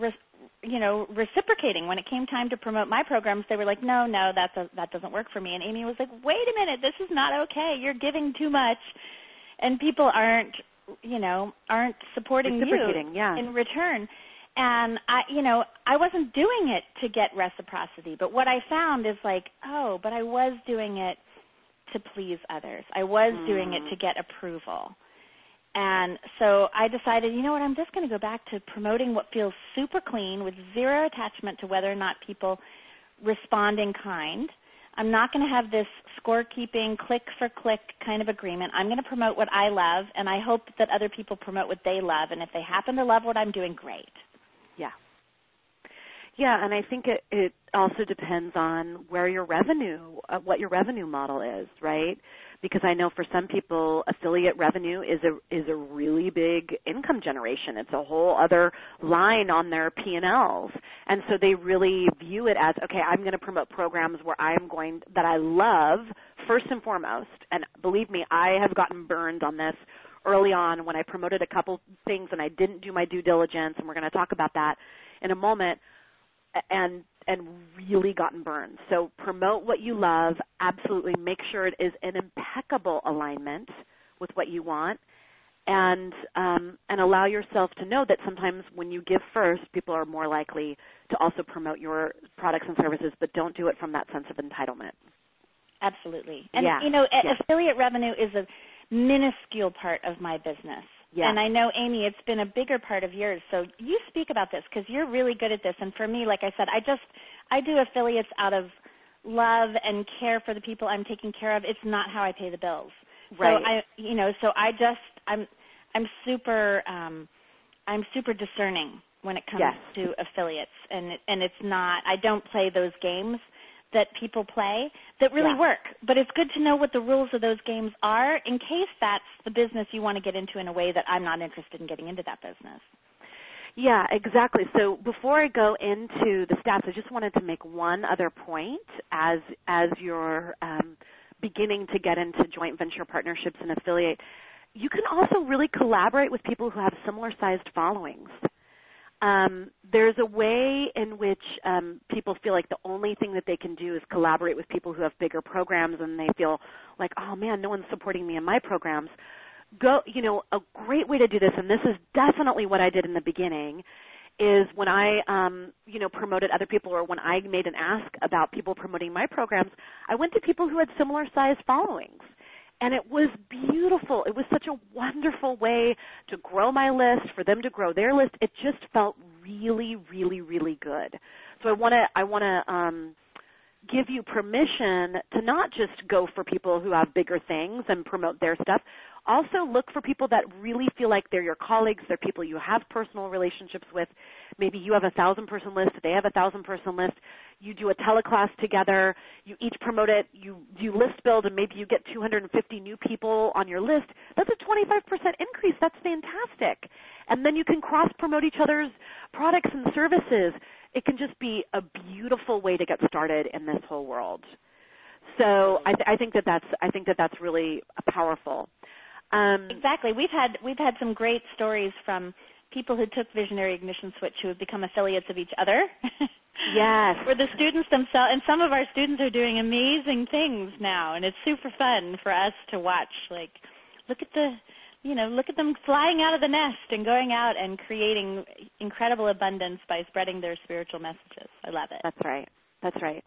you know, reciprocating. When it came time to promote my programs, they were like, no, no, that's a, that doesn't work for me. And Amy was like, wait a minute, this is not okay. You're giving too much. And people aren't, you know, aren't supporting you yeah. in return. And, I, you know, I wasn't doing it to get reciprocity. But what I found is like, oh, but I was doing it to please others. I was mm. doing it to get approval. And so I decided, you know what, I'm just going to go back to promoting what feels super clean with zero attachment to whether or not people respond in kind. I'm not going to have this scorekeeping, click for click kind of agreement. I'm going to promote what I love, and I hope that other people promote what they love. And if they happen to love what I'm doing, great. Yeah. Yeah, and I think it, it also depends on where your revenue, uh, what your revenue model is, right? Because I know for some people, affiliate revenue is a is a really big income generation. It's a whole other line on their P and Ls, and so they really view it as, okay, I'm going to promote programs where I'm going that I love first and foremost. And believe me, I have gotten burned on this early on when I promoted a couple things and I didn't do my due diligence, and we're going to talk about that in a moment. And and really gotten burned. So promote what you love. Absolutely make sure it is an impeccable alignment with what you want, and um, and allow yourself to know that sometimes when you give first, people are more likely to also promote your products and services, but don't do it from that sense of entitlement. Absolutely. And, yeah. you know, yeah. affiliate revenue is a minuscule part of my business. Yeah. And I know, Amy, it's been a bigger part of yours. So you speak about this because you're really good at this. And for me, like I said, I just I do affiliates out of love and care for the people I'm taking care of. It's not how I pay the bills. Right. So I, you know, so I just I'm I'm super um, I'm super discerning when it comes yes. to affiliates, and and it's not I don't play those games that people play that really yeah. work. But it's good to know what the rules of those games are in case that's the business you want to get into in a way that I'm not interested in getting into that business. Yeah, exactly. So before I go into the stats, I just wanted to make one other point as as you're um, beginning to get into joint venture partnerships and affiliate. You can also really collaborate with people who have similar-sized followings. Um, there's a way in which um, people feel like the only thing that they can do is collaborate with people who have bigger programs, and they feel like, oh man, no one's supporting me in my programs. Go, you know, a great way to do this, and this is definitely what I did in the beginning, is when I, um, you know, promoted other people, or when I made an ask about people promoting my programs, I went to people who had similar-sized followings. And it was beautiful. It was such a wonderful way to grow my list, for them to grow their list. It just felt really, really, really good. So I want to I want to um, give you permission to not just go for people who have bigger things and promote their stuff. Also look for people that really feel like they're your colleagues, they're people you have personal relationships with. Maybe you have a thousand-person list, they have a thousand-person list. You do a teleclass together, you each promote it, you do list build, and maybe you get two hundred fifty new people on your list. That's a twenty-five percent increase. That's fantastic. And then you can cross-promote each other's products and services. It can just be a beautiful way to get started in this whole world. So I, th- I think that that's I think that that's really powerful. Um, exactly. We've had we've had some great stories from people who took Visionary Ignition Switch who have become affiliates of each other. Yes. Where the students themselves, and some of our students are doing amazing things now, and it's super fun for us to watch. Like, look at the, you know, look at them flying out of the nest and going out and creating incredible abundance by spreading their spiritual messages. I love it. That's right. That's right.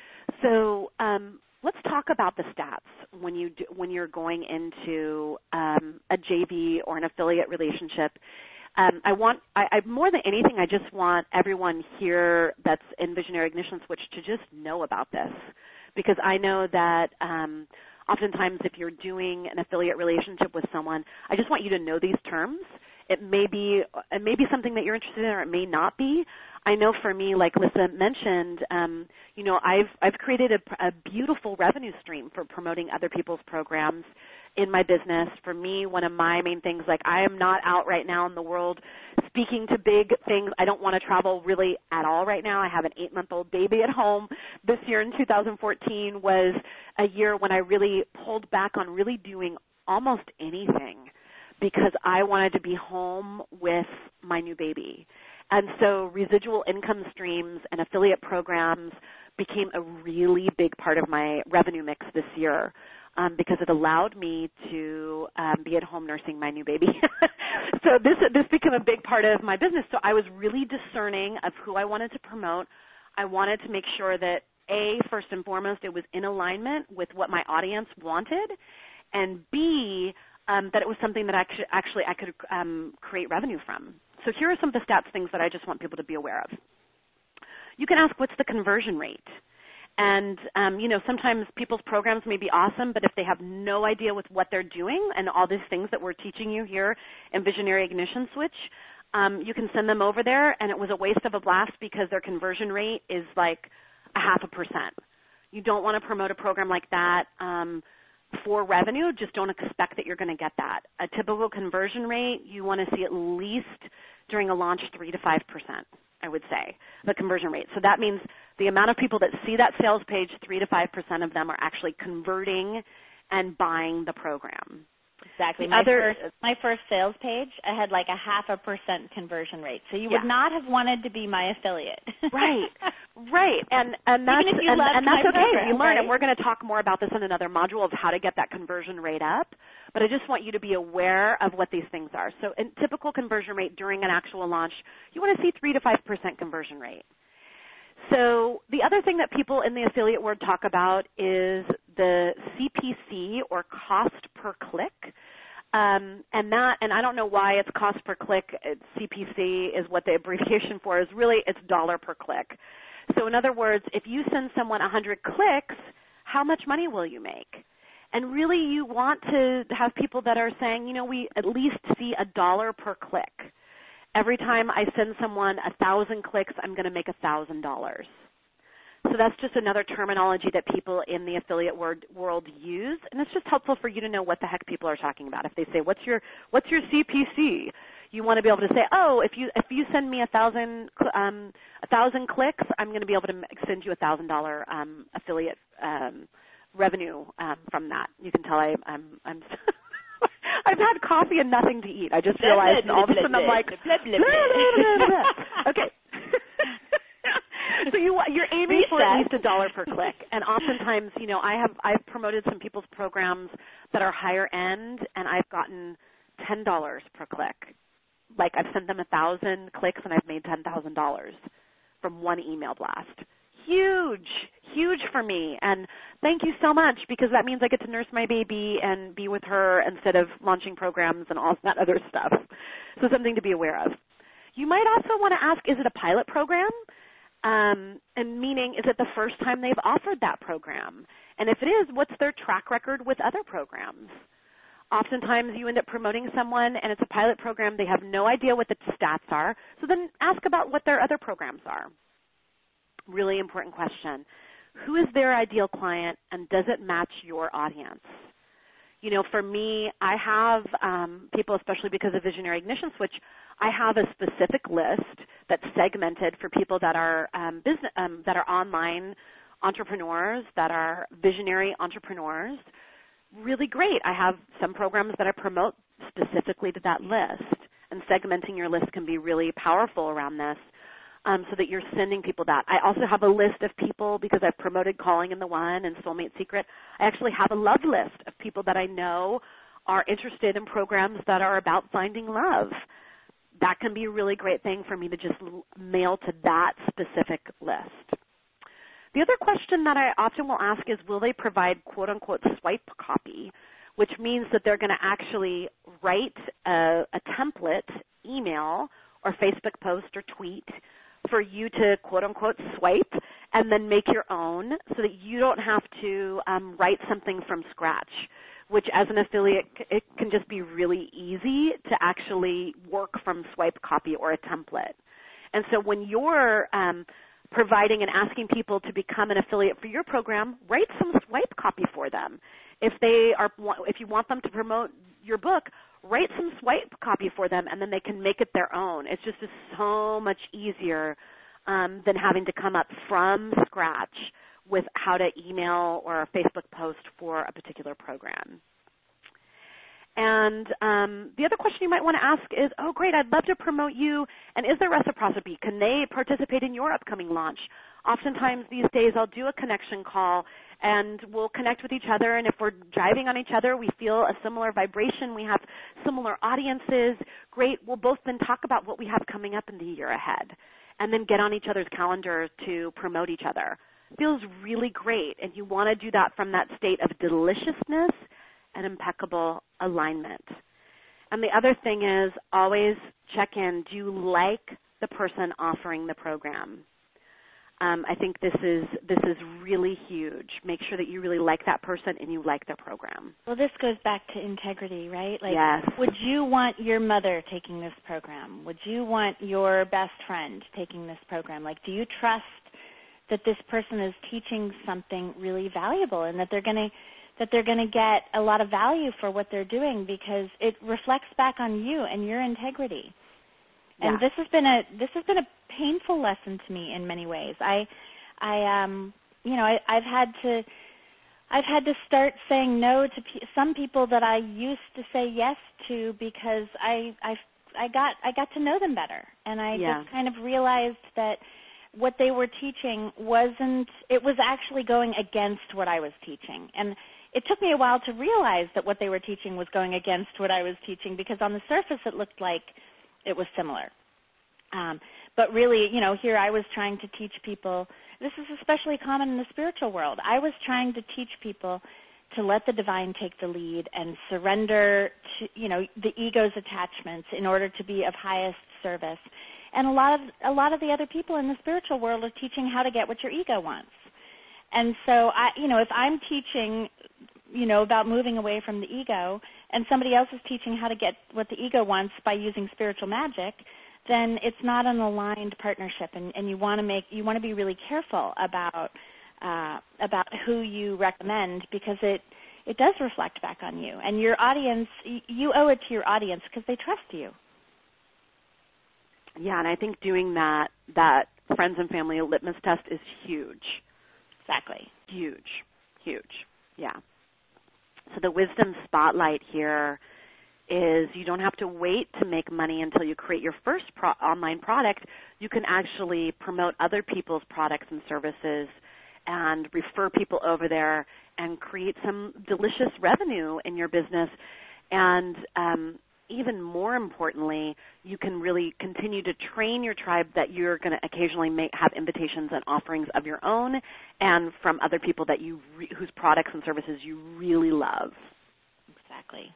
So um, let's talk about the stats when you do, when you're going into um, a J V or an affiliate relationship. Um, I want, I, I, more than anything, I just want everyone here that's in Visionary Ignition Switch to just know about this, because I know that um, oftentimes if you're doing an affiliate relationship with someone, I just want you to know these terms. It may be, it may be something that you're interested in, or it may not be. I know for me, like Lissa mentioned, um, you know, I've I've created a, a beautiful revenue stream for promoting other people's programs in my business. For me, one of my main things, like I am not out right now in the world speaking to big things. I don't want to travel really at all right now. I have an eight-month-old baby at home. This year in two thousand fourteen was a year when I really pulled back on really doing almost anything, because I wanted to be home with my new baby. And so residual income streams and affiliate programs became a really big part of my revenue mix this year. Um, because it allowed me to um, be at home nursing my new baby. So this this became a big part of my business. So I was really discerning of who I wanted to promote. I wanted to make sure that, A, first and foremost, it was in alignment with what my audience wanted, and B, um, that it was something that actually, actually I could um, create revenue from. So here are some of the stats things that I just want people to be aware of. You can ask, what's the conversion rate? And, um, you know, sometimes people's programs may be awesome, but if they have no idea with what they're doing and all these things that we're teaching you here in Visionary Ignition Switch, um, you can send them over there, and it was a waste of a blast because their conversion rate is like a half a percent. You don't want to promote a program like that um, for revenue. Just don't expect that you're going to get that. A typical conversion rate, you want to see at least during a launch three to five percent. I would say, the conversion rate. So that means the amount of people that see that sales page, three to five percent of them are actually converting and buying the program. Exactly. The my, other, first, my first sales page, I had like a half a percent conversion rate. So you yeah. would not have wanted to be my affiliate. Right, right. And, and that's, Even if you and, loved and that's my okay. program, You learn, right? and we're going to talk more about this in another module of how to get that conversion rate up. But I just want you to be aware of what these things are. So in typical conversion rate during an actual launch, you want to see three to five percent conversion rate. So the other thing that people in the affiliate world talk about is the C P C, or cost per click. Um, and that, and I don't know why it's cost per click. It's C P C is what the abbreviation for is. Really, it's dollar per click. So in other words, if you send someone one hundred clicks, how much money will you make? And really, you want to have people that are saying, you know, we at least see a dollar per click. Every time I send someone a thousand clicks, I'm going to make a thousand dollars. So that's just another terminology that people in the affiliate word, world use, and it's just helpful for you to know what the heck people are talking about. If they say, "What's your What's your C P C?" you want to be able to say, "Oh, if you if you send me a thousand um, a thousand clicks, I'm going to be able to send you a thousand dollar um, affiliate um, revenue um, from that." You can tell I, I'm I'm. I've had coffee and nothing to eat. I just realized, and all of a sudden I'm like, okay. So you, you're aiming for at least a dollar per click, and oftentimes, you know, I have I've promoted some people's programs that are higher end, and I've gotten ten dollars per click. Like I've sent them a thousand clicks, and I've made ten thousand dollars from one email blast. Huge, huge for me, and thank you so much, because that means I get to nurse my baby and be with her instead of launching programs and all that other stuff. So something to be aware of. You might also want to ask, is it a pilot program? Um, and meaning, is it the first time they've offered that program? And if it is, what's their track record with other programs? Oftentimes you end up promoting someone and it's a pilot program. They have no idea what the stats are. So then ask about what their other programs are. Really important question. Who is their ideal client, and does it match your audience? You know, for me, I have um, people, especially because of Visionary Ignition Switch, I have a specific list that's segmented for people that are um, business, um, that are online entrepreneurs, that are visionary entrepreneurs. Really great. I have some programs that I promote specifically to that list, and segmenting your list can be really powerful around this. Um, so that you're sending people that. I also have a list of people, because I've promoted Calling in the One and Soulmate Secret. I actually have a love list of people that I know are interested in programs that are about finding love. That can be a really great thing for me to just mail to that specific list. The other question that I often will ask is, will they provide quote-unquote swipe copy, which means that they're going to actually write a, a template, email, or Facebook post or tweet for you to quote-unquote swipe and then make your own, so that you don't have to um, write something from scratch, which as an affiliate, it can just be really easy to actually work from swipe copy or a template. And so when you're um, providing and asking people to become an affiliate for your program, write some swipe copy for them. If they are, if you want them to promote your book, write some swipe copy for them, and then they can make it their own. It's just so much easier um, than having to come up from scratch with how to email or a Facebook post for a particular program. And um, the other question you might want to ask is, oh, great, I'd love to promote you, and is there reciprocity? Can they participate in your upcoming launch? Oftentimes these days I'll do a connection call, and we'll connect with each other, and if we're driving on each other, we feel a similar vibration, we have similar audiences, great, we'll both then talk about what we have coming up in the year ahead, and then get on each other's calendar to promote each other. It feels really great, and you want to do that from that state of deliciousness and impeccable alignment. And the other thing is always check in. Do you like the person offering the program? Um, I think this is this is really huge. Make sure that you really like that person and you like their program. Well, this goes back to integrity, right? Like, yes. Would you want your mother taking this program? Would you want your best friend taking this program? Like, do you trust that this person is teaching something really valuable and that they're going to that they're going to get a lot of value for what they're doing because it reflects back on you and your integrity? And yeah. this has been a this has been a painful lesson to me in many ways. I, I, um, you know, I, I've had to, I've had to start saying no to pe- some people that I used to say yes to because I, I, I got, I got to know them better, and I yeah. just kind of realized that what they were teaching wasn't. It was actually going against what I was teaching, and it took me a while to realize that what they were teaching was going against what I was teaching because on the surface it looked like it was similar. Um, but really, you know, here I was trying to teach people, this is especially common in the spiritual world, I was trying to teach people to let the divine take the lead and surrender to, you know, the ego's attachments in order to be of highest service. And a lot of a lot of the other people in the spiritual world are teaching how to get what your ego wants. And so, I, you know, if I'm teaching, you know, about moving away from the ego, and somebody else is teaching how to get what the ego wants by using spiritual magic, then it's not an aligned partnership, and, and you want to make you want to be really careful about uh, about who you recommend because it it does reflect back on you and your audience. You owe it to your audience because they trust you. Yeah, and I think doing that that friends and family litmus test is huge. Exactly. Huge, huge. Yeah. So the wisdom spotlight here is you don't have to wait to make money until you create your first pro- online product. You can actually promote other people's products and services and refer people over there and create some delicious revenue in your business. And um, even more importantly, you can really continue to train your tribe that you're going to occasionally make, have invitations and offerings of your own and from other people that you re- whose products and services you really love. Exactly.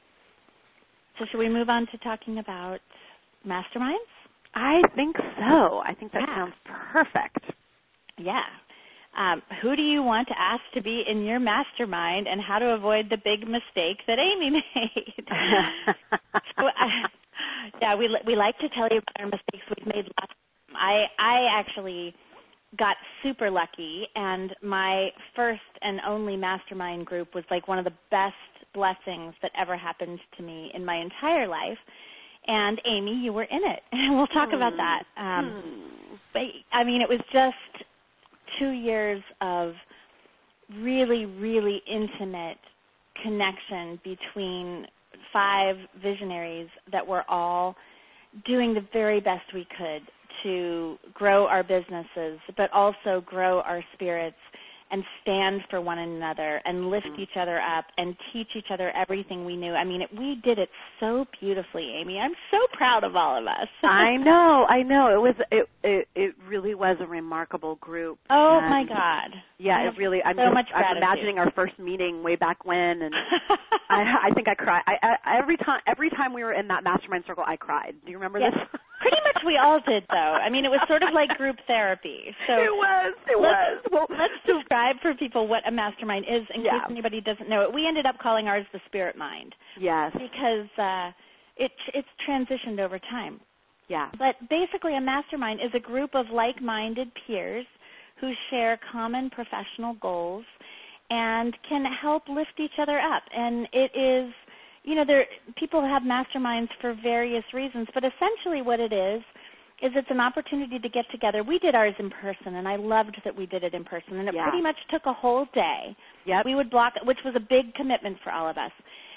So should we move on to talking about masterminds? I think so. I think that yeah. sounds perfect. Yeah. Um, who do you want to ask to be in your mastermind and how to avoid the big mistake that Amy made? so, uh, yeah, we we like to tell you about our mistakes we've made last time. I, I actually got super lucky, and my first and only mastermind group was like one of the best blessings that ever happened to me in my entire life. And Amy, you were in it, and we'll talk mm. about that. Um, mm. But I mean, it was just two years of really, really intimate connection between five visionaries that were all doing the very best we could to grow our businesses, but also grow our spirits and stand for one another and lift mm. each other up and teach each other everything we knew. I mean, it, we did it so beautifully, Amy. I'm so proud of all of us. I know, I know. It was it it, it really was a remarkable group. Oh and my God. Yeah, it really I'm so just, much I'm imagining our first meeting way back when, and I I think I cried. I, I every time every time we were in that mastermind circle I cried. Do you remember yes. this? Pretty much we all did, though. I mean, it was sort of like group therapy. So it was. It let's, was. Well, let's describe for people what a mastermind is in yeah. case anybody doesn't know it. We ended up calling ours the Spirit Mind. Yes. Because uh, it, it's transitioned over time. Yeah. But basically a mastermind is a group of like-minded peers who share common professional goals and can help lift each other up. And it is... You know, there people have masterminds for various reasons, but essentially what it is is it's an opportunity to get together. We did ours in person, and I loved that we did it in person, and it yeah. pretty much took a whole day. Yep. We would block, which was a big commitment for all of us.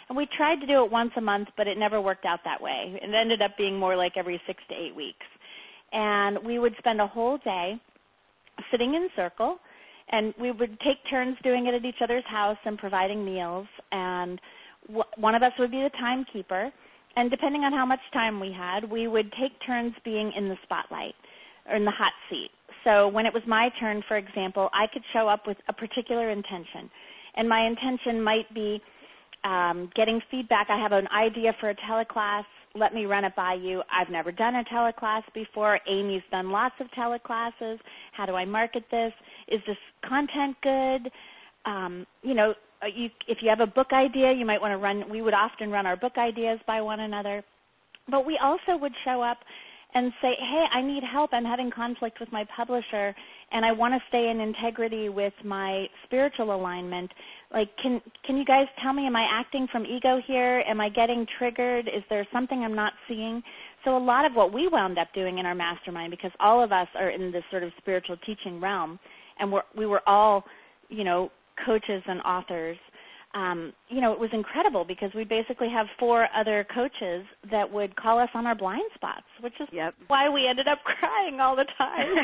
And we tried to do it once a month, but it never worked out that way. It ended up being more like every six to eight weeks. And we would spend a whole day sitting in circle, and we would take turns doing it at each other's house and providing meals. And w- one of us would be the timekeeper. And depending on how much time we had, we would take turns being in the spotlight or in the hot seat. So when it was my turn, for example, I could show up with a particular intention. And my intention might be um, getting feedback. I have an idea for a teleclass. Let me run it by you. I've never done a teleclass before. Amy's done lots of teleclasses. How do I market this? Is this content good? Um, you know, you, if you have a book idea, you might want to run. We would often run our book ideas by one another. But we also would show up and say, hey, I need help. I'm having conflict with my publisher, and I want to stay in integrity with my spiritual alignment. Like, can can you guys tell me, am I acting from ego here? Am I getting triggered? Is there something I'm not seeing? So a lot of what we wound up doing in our mastermind, because all of us are in this sort of spiritual teaching realm, and we're, we were all, you know, coaches and authors, Um, you know, it was incredible because we basically have four other coaches that would call us on our blind spots, which is yep. why we ended up crying all the time.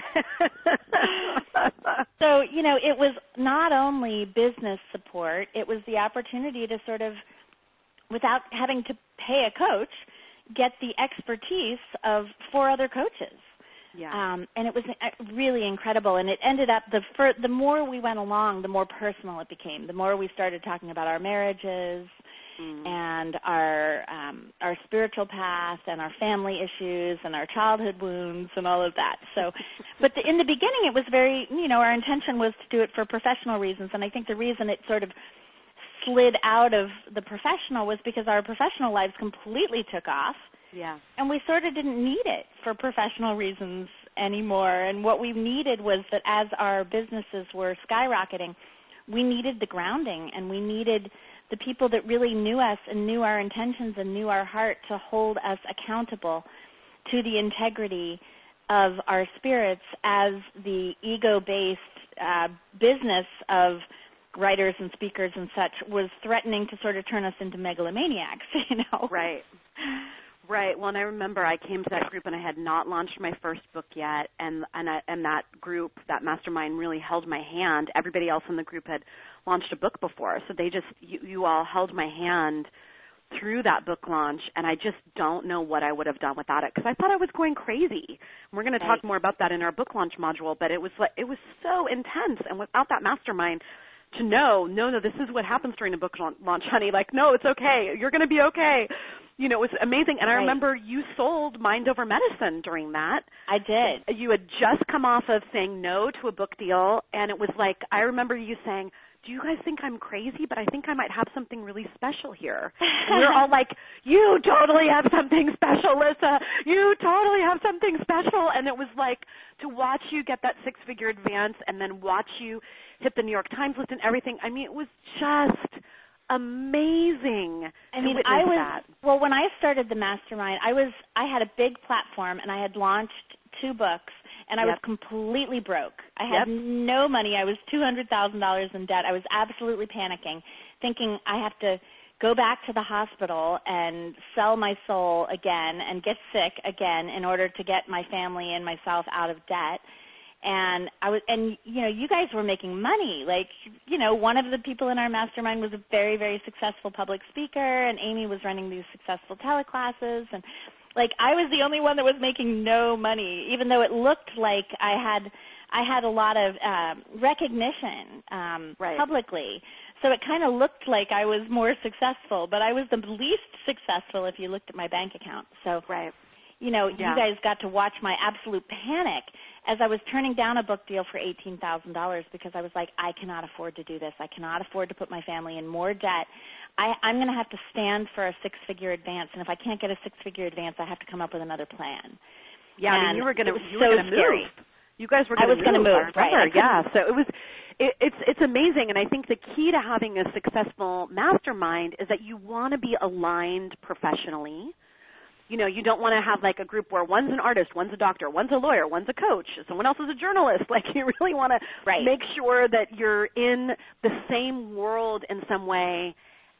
So, you know, it was not only business support, it was the opportunity to sort of, without having to pay a coach, get the expertise of four other coaches. Yeah. Um, and it was really incredible. And it ended up, the fir- the more we went along, the more personal it became. The more we started talking about our marriages mm. and our um, our spiritual path and our family issues and our childhood wounds and all of that. So, but the, in the beginning it was very, you know, our intention was to do it for professional reasons. And I think the reason it sort of slid out of the professional was because our professional lives completely took off. Yeah. And we sort of didn't need it for professional reasons anymore. And what we needed was that as our businesses were skyrocketing, we needed the grounding, and we needed the people that really knew us and knew our intentions and knew our heart to hold us accountable to the integrity of our spirits as the ego-based uh, business of writers and speakers and such was threatening to sort of turn us into megalomaniacs, you know? Right. Right. Well, and I remember I came to that group and I had not launched my first book yet, and and, I, and that group, that mastermind, really held my hand. Everybody else in the group had launched a book before, so they just, you, you all held my hand through that book launch, and I just don't know what I would have done without it, because I thought I was going crazy. And we're going to right. talk more about that in our book launch module, but it was like, it was so intense, and without that mastermind, to know, no, no, this is what happens during a book launch, honey. Like, no, it's okay. You're going to be okay. You know, it was amazing. And I right. remember you sold Mind Over Medicine during that. I did. You had just come off of saying no to a book deal, and it was like, I remember you saying, do you guys think I'm crazy? But I think I might have something really special here. And we were all like, you totally have something special, Lissa. You totally have something special. And it was like to watch you get that six-figure advance and then watch you hit the New York Times list and everything. I mean, it was just amazing. I mean, I was, that. well, when I started the mastermind, I was, I had a big platform and I had launched two books. And I yep. was completely broke. I had yep. no money. I was two hundred thousand dollars in debt. I was absolutely panicking, thinking I have to go back to the hospital and sell my soul again and get sick again in order to get my family and myself out of debt. And I was, and you know, you guys were making money. Like, you know, one of the people in our mastermind was a very, very successful public speaker, and Amy was running these successful teleclasses, and like, I was the only one that was making no money, even though it looked like I had I had a lot of um, recognition um, right. publicly. So it kind of looked like I was more successful, but I was the least successful if you looked at my bank account. So, right. you know, yeah. you guys got to watch my absolute panic as I was turning down a book deal for eighteen thousand dollars because I was like, I cannot afford to do this. I cannot afford to put my family in more debt. I, I'm going to have to stand for a six-figure advance, and if I can't get a six-figure advance, I have to come up with another plan. Yeah, and I mean, you were going to you so were going to move. You guys were going to move. I was going to move, right? Yeah, so it was. It, it's it's amazing, and I think the key to having a successful mastermind is that you want to be aligned professionally. You know, you don't want to have like a group where one's an artist, one's a doctor, one's a lawyer, one's a coach, someone else is a journalist. Like, you really want to right. make sure that you're in the same world in some way,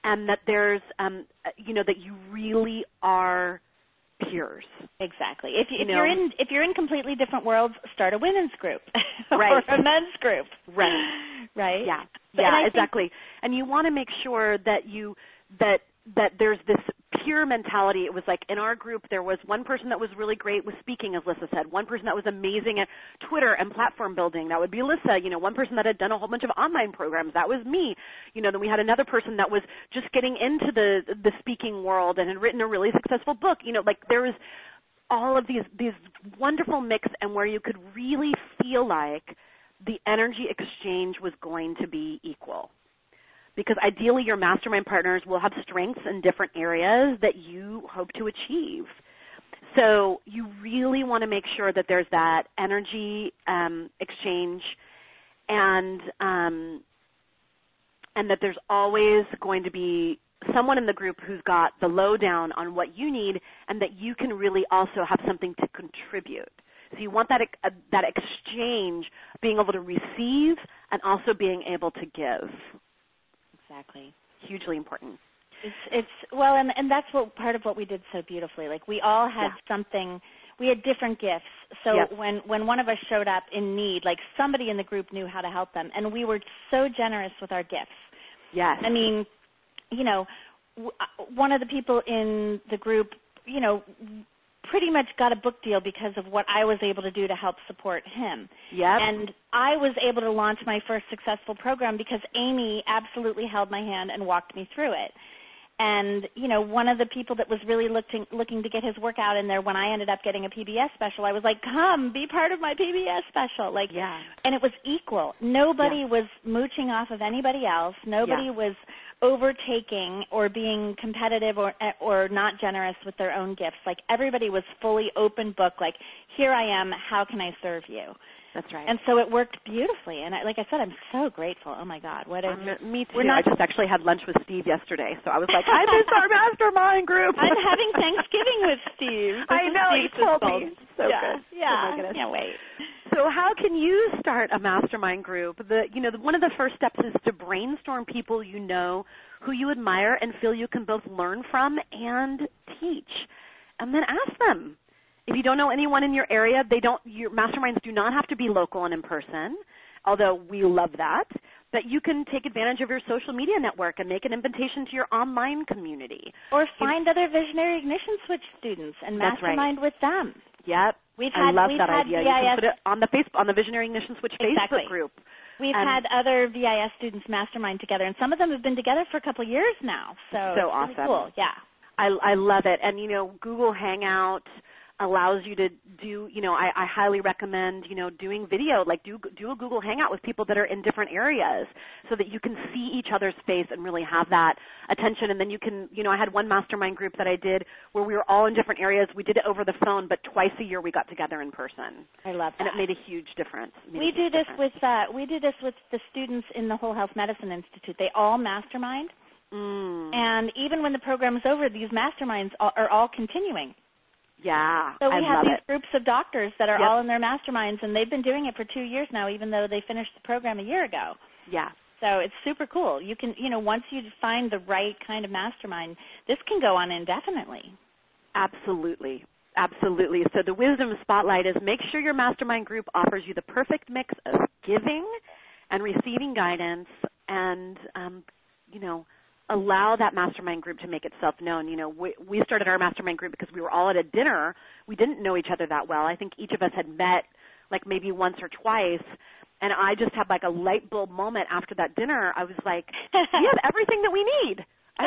and that there's, um, you know, that you really are peers. Exactly. If, you, you if know, you're in if you're in completely different worlds, start a women's group right. or a men's group. Right. Right. Yeah. But, yeah. and Exactly. Think, and you want to make sure that you that that there's this pure mentality. It was like in our group there was one person that was really great with speaking, as Lissa said, one person that was amazing at Twitter and platform building, that would be Lissa, you know, one person that had done a whole bunch of online programs, that was me. You know, then we had another person that was just getting into the the speaking world and had written a really successful book. You know, like there was all of these these wonderful mix, and where you could really feel like the energy exchange was going to be equal. Because ideally your mastermind partners will have strengths in different areas that you hope to achieve. So you really want to make sure that there's that energy um, exchange, and um, and that there's always going to be someone in the group who's got the lowdown on what you need, and that you can really also have something to contribute. So you want that uh, that exchange, being able to receive and also being able to give. Exactly. Hugely important. It's it's well, and and that's what part of what we did so beautifully. Like we all had yeah. something. We had different gifts. So yes. when when one of us showed up in need, like somebody in the group knew how to help them, and we were so generous with our gifts. Yes. I mean, you know, w- one of the people in the group, you know, pretty much got a book deal because of what I was able to do to help support him. Yep. And I was able to launch my first successful program because Amy absolutely held my hand and walked me through it. And, you know, one of the people that was really looking looking to get his work out in there, when I ended up getting a P B S special, I was like, come, be part of my P B S special. Like, yeah. And it was equal. Nobody yeah. was mooching off of anybody else. Nobody yeah. was overtaking or being competitive or or not generous with their own gifts. Like, everybody was fully open book, like, here I am, how can I serve you? That's right. And so it worked beautifully. And I, like I said, I'm so grateful. Oh, my God. What a, um, me too. We're not, I just actually had lunch with Steve yesterday, so I was like, I miss our mastermind group. I'm having Thanksgiving with Steve. This I know, he told me. So yeah, good. Yeah, oh my goodness. Can't wait. So how can you start a mastermind group? The, you know, the, one of the first steps is to brainstorm people you know who you admire and feel you can both learn from and teach. And then ask them. If you don't know anyone in your area, they don't. Your masterminds do not have to be local and in person, although we love that. But you can take advantage of your social media network and make an invitation to your online community. Or find you, other Visionary Ignition Switch students and mastermind right. with them. Yep. We've I had, love we've that had idea. V I S, you can put it on the Facebook, on the Visionary Ignition Switch exactly. Facebook group. We've and had other V I S students mastermind together, and some of them have been together for a couple of years now. So, so it's awesome. Really cool. Yeah. I, I love it. And, you know, Google Hangout allows you to do, you know, I, I highly recommend, you know, doing video, like do do a Google Hangout with people that are in different areas so that you can see each other's face and really have that attention. And then you can, you know, I had one mastermind group that I did where we were all in different areas. We did it over the phone, but twice a year we got together in person. I love that. And it made a huge difference. We do this difference. with uh, we do this with the students in the Whole Health Medicine Institute. They all mastermind. Mm. And even when the program is over, these masterminds are, are all continuing. Yeah, So we I have love these it. groups of doctors that are yep. all in their masterminds, and they've been doing it for two years now, even though they finished the program a year ago. Yeah. So it's super cool. You can, you know, once you find the right kind of mastermind, this can go on indefinitely. Absolutely. Absolutely. So the wisdom spotlight is make sure your mastermind group offers you the perfect mix of giving and receiving guidance, and, um, you know, allow that mastermind group to make itself known. You know, we, we started our mastermind group because we were all at a dinner. We didn't know each other that well. I think each of us had met like maybe once or twice, and I just had like a light bulb moment after that dinner. I was like, we have everything that we need. I,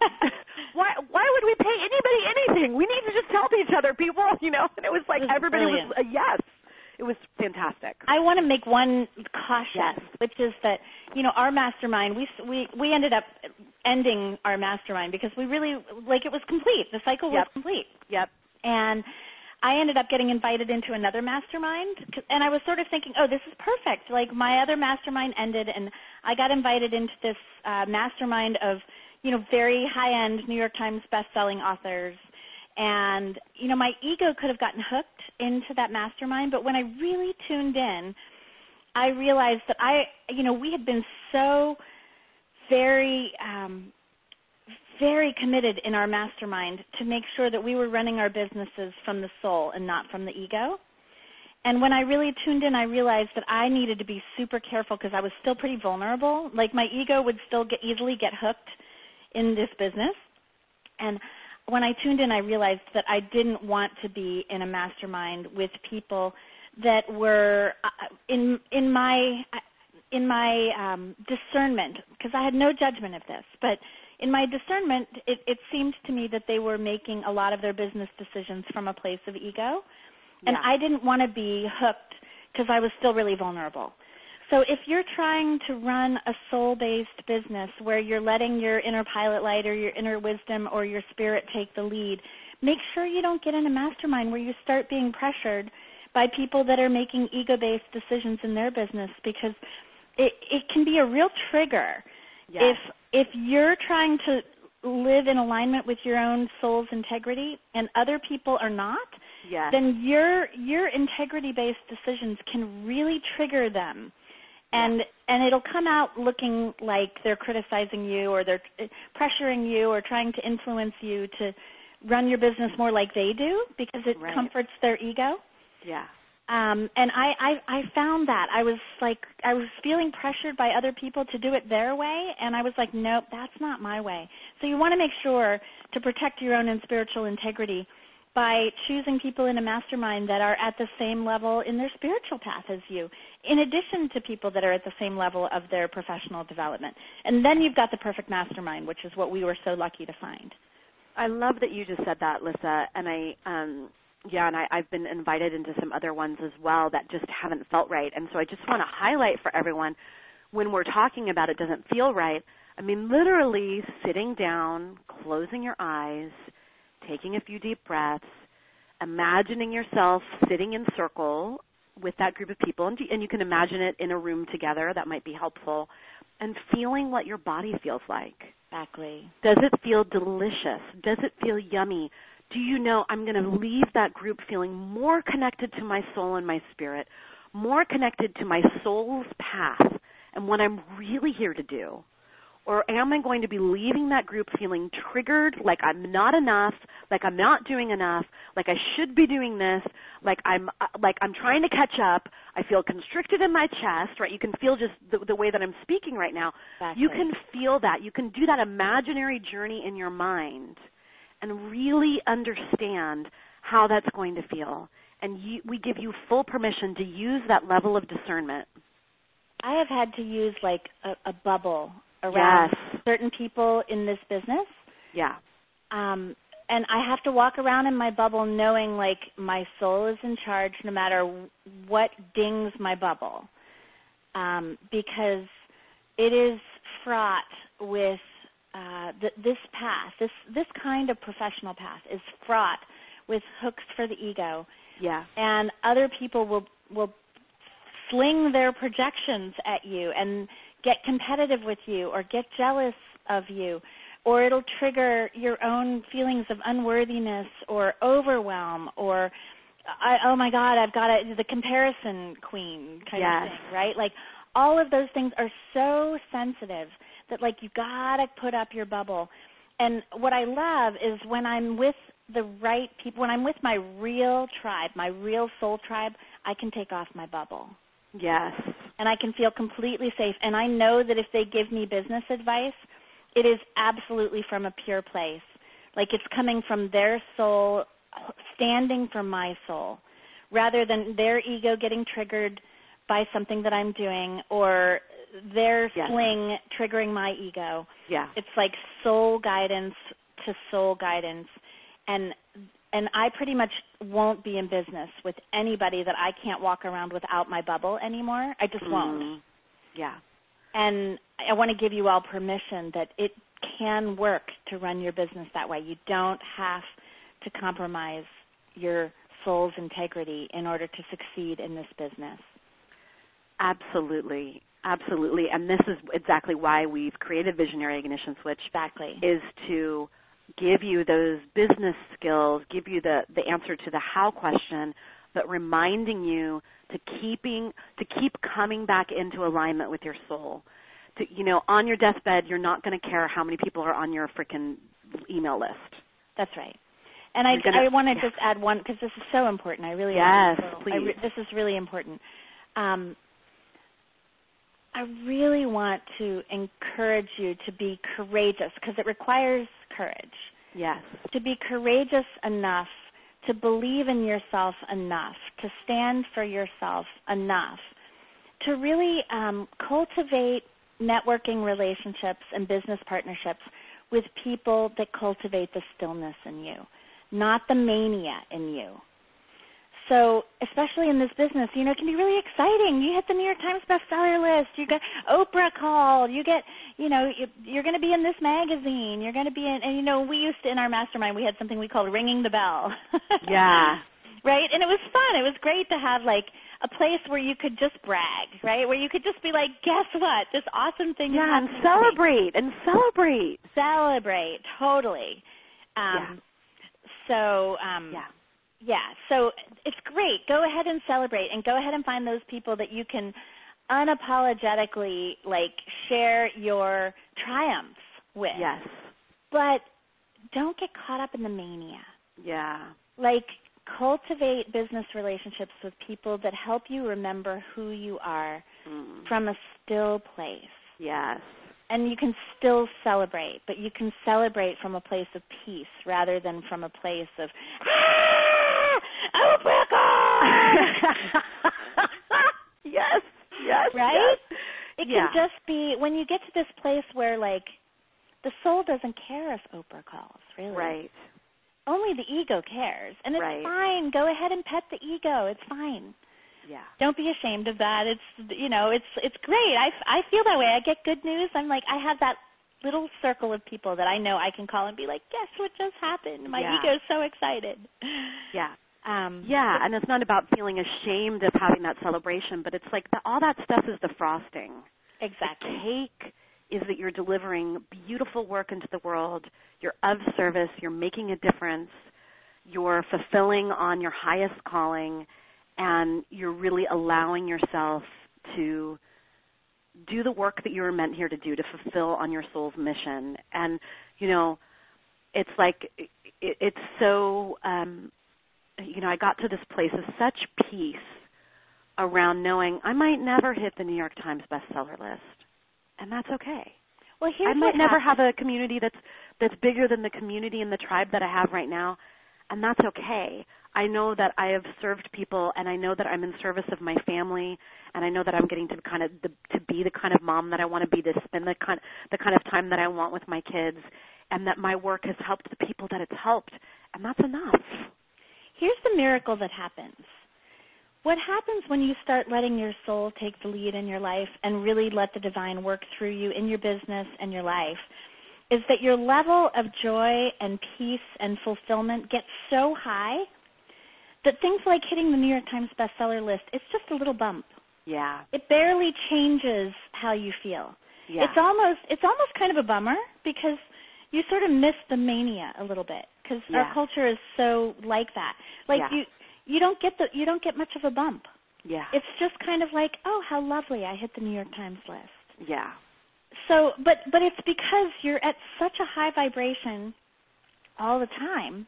why why would we pay anybody anything? We need to just help each other, people, you know. And it was like it was everybody brilliant. was a yes. It was fantastic. I want to make one caution, yes. which is that, you know, our mastermind, we we we ended up ending our mastermind because we really, like, it was complete. The cycle was yep. complete. Yep. And I ended up getting invited into another mastermind, and I was sort of thinking, oh, this is perfect. Like, my other mastermind ended, and I got invited into this uh, mastermind of, you know, very high-end New York Times best-selling authors. And, you know, my ego could have gotten hooked into that mastermind, but when I really tuned in, I realized that I, you know, we had been so very um, very committed in our mastermind to make sure that we were running our businesses from the soul and not from the ego. And when I really tuned in, I realized that I needed to be super careful because I was still pretty vulnerable. Like my ego would still get, easily get hooked in this business. And when I tuned in, I realized that I didn't want to be in a mastermind with people that were in in my in my um, discernment, because I had no judgment of this, but in my discernment, it, it seemed to me that they were making a lot of their business decisions from a place of ego. And yeah. I didn't want to be hooked because I was still really vulnerable. So if you're trying to run a soul-based business where you're letting your inner pilot light or your inner wisdom or your spirit take the lead, make sure you don't get in a mastermind where you start being pressured by people that are making ego-based decisions in their business, because it, it can be a real trigger. Yes. If if you're trying to live in alignment with your own soul's integrity and other people are not, yes. then your your integrity-based decisions can really trigger them. And yes. and it'll come out looking like they're criticizing you or they're pressuring you or trying to influence you to run your business more like they do because it right. comforts their ego. Yeah. Um, and I, I, I found that. I was like, I was feeling pressured by other people to do it their way, and I was like, nope, that's not my way. So you want to make sure to protect your own and spiritual integrity by choosing people in a mastermind that are at the same level in their spiritual path as you, in addition to people that are at the same level of their professional development. And then you've got the perfect mastermind, which is what we were so lucky to find. I love that you just said that, Lissa, and I um, – yeah, and I, I've been invited into some other ones as well that just haven't felt right. And so I just want to highlight for everyone, when we're talking about it doesn't feel right, I mean literally sitting down, closing your eyes, taking a few deep breaths, imagining yourself sitting in circle with that group of people, and, and you can imagine it in a room together. That might be helpful, and feeling what your body feels like. Exactly. Does it feel delicious? Does it feel yummy? Do you know I'm going to leave that group feeling more connected to my soul and my spirit, more connected to my soul's path and what I'm really here to do? Or am I going to be leaving that group feeling triggered, like I'm not enough, like I'm not doing enough, like I should be doing this, like I'm like I'm trying to catch up, I feel constricted in my chest, right? You can feel just the, the way that I'm speaking right now. Exactly. You can feel that. You can do that imaginary journey in your mind and really understand how that's going to feel. And you, we give you full permission to use that level of discernment. I have had to use like a, a bubble around yes. certain people in this business. Yeah. Um, and I have to walk around in my bubble knowing like my soul is in charge no matter what dings my bubble, um, because it is fraught with Uh, th- this path, this this kind of professional path is fraught with hooks for the ego. Yeah. And other people will will sling their projections at you and get competitive with you or get jealous of you, or it'll trigger your own feelings of unworthiness or overwhelm or, I, oh my God, I've got a, the comparison queen kind yes. of thing, right? Like all of those things are so sensitive that like you gotta put up your bubble. And what I love is when I'm with the right people, when I'm with my real tribe, my real soul tribe, I can take off my bubble. Yes. And I can feel completely safe. And I know that if they give me business advice, it is absolutely from a pure place. Like it's coming from their soul, standing for my soul, rather than their ego getting triggered by something that I'm doing or their yes. sling triggering my ego. Yeah. It's like soul guidance to soul guidance. And and I pretty much won't be in business with anybody that I can't walk around without my bubble anymore. I just mm. won't. Yeah. And I want to give you all permission that it can work to run your business that way. You don't have to compromise your soul's integrity in order to succeed in this business. Absolutely. Absolutely. And this is exactly why we've created Visionary Ignition Switch. Exactly. Is to give you those business skills, give you the, the answer to the how question, but reminding you to keeping to keep coming back into alignment with your soul, to, you know, on your deathbed, you're not going to care how many people are on your freaking email list. That's right. And I, gonna, I want to yeah. just add one, because this is so important. I really yes, want to, please. I re- this is really important. Um, I really want to encourage you to be courageous, because it requires courage. Yes. To be courageous enough, to believe in yourself enough, to stand for yourself enough, to really um, cultivate networking relationships and business partnerships with people that cultivate the stillness in you, not the mania in you. So especially in this business, you know, it can be really exciting. You hit the New York Times bestseller list. You get Oprah called. You get, you know, you're going to be in this magazine. You're going to be in, and, you know, we used to, in our mastermind, we had something we called ringing the bell. Yeah. Right? And it was fun. It was great to have, like, a place where you could just brag, right? Where you could just be like, guess what? This awesome thing is happening. Yeah, and celebrate, and celebrate. Celebrate, totally. Um, yeah. So, um, yeah. Yeah, so it's great. Go ahead and celebrate, and go ahead and find those people that you can unapologetically, like, share your triumphs with. Yes. But don't get caught up in the mania. Yeah. Like, cultivate business relationships with people that help you remember who you are mm. from a still place. Yes. And you can still celebrate, but you can celebrate from a place of peace rather than from a place of, oh, Oprah! Yes, yes, right? Yes. It yeah. can just be, when you get to this place where, like, the soul doesn't care if Oprah calls, really. Right. Only the ego cares. And it's right. fine. Go ahead and pet the ego. It's fine. Yeah. Don't be ashamed of that. It's, you know, it's it's great. I, I feel that way. I get good news. I'm like, I have that little circle of people that I know I can call and be like, guess what just happened? My yeah. ego's so excited. Yeah. Um, yeah, and it's not about feeling ashamed of having that celebration, but it's like the, all that stuff is the frosting. Exactly. The cake is that you're delivering beautiful work into the world. You're of service. You're making a difference. You're fulfilling on your highest calling, and you're really allowing yourself to do the work that you were meant here to do, to fulfill on your soul's mission. And, you know, it's like it, it's so, um, you know, I got to this place of such peace around knowing I might never hit the New York Times bestseller list, and that's okay. Well, here's I might what never happens. have a community that's that's bigger than the community and the tribe that I have right now, and that's okay. I know that I have served people, and I know that I'm in service of my family, and I know that I'm getting to kind of the, to be the kind of mom that I want to be, to spend the kind the kind of time that I want with my kids, and that my work has helped the people that it's helped, and that's enough. Here's the miracle that happens. What happens when you start letting your soul take the lead in your life and really let the divine work through you in your business and your life is that your level of joy and peace and fulfillment gets so high that things like hitting the New York Times bestseller list, it's just a little bump. Yeah. It barely changes how you feel. Yeah. It's almost it's almost kind of a bummer because you sort of miss the mania a little bit because yeah. our culture is so like that. Like yeah. you you don't get the you don't get much of a bump. Yeah. It's just kind of like, oh, how lovely, I hit the New York Times list. Yeah. So, but but it's because you're at such a high vibration all the time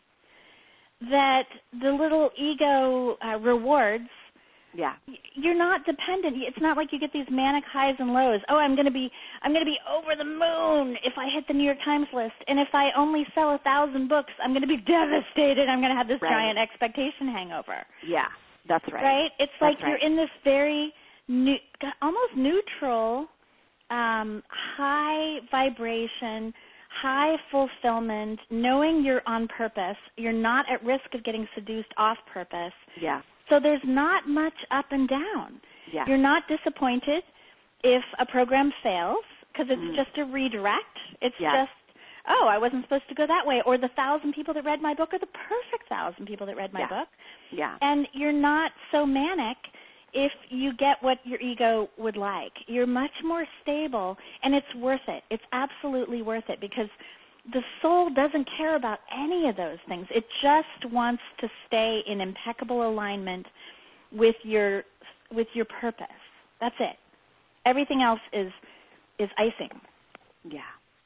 that the little ego uh, rewards. Yeah. You're not dependent. It's not like you get these manic highs and lows. Oh, I'm going to be I'm going to be over the moon if I hit the New York Times list, and if I only sell a thousand books, I'm going to be devastated. I'm going to have this right. giant expectation hangover. Yeah, that's right. Right? It's that's like right. you're in this very new, almost neutral, um, high vibration, high fulfillment, knowing you're on purpose. You're not at risk of getting seduced off purpose. Yeah. So there's not much up and down. Yeah. You're not disappointed if a program fails because it's mm. just a redirect. It's yeah. just, oh, I wasn't supposed to go that way. Or the thousand people that read my book are the perfect thousand people that read my yeah. book. Yeah. And you're not so manic if you get what your ego would like. You're much more stable, and it's worth it. It's absolutely worth it because the soul doesn't care about any of those things. It just wants to stay in impeccable alignment with your with your purpose. That's it. Everything else is is icing. Yeah.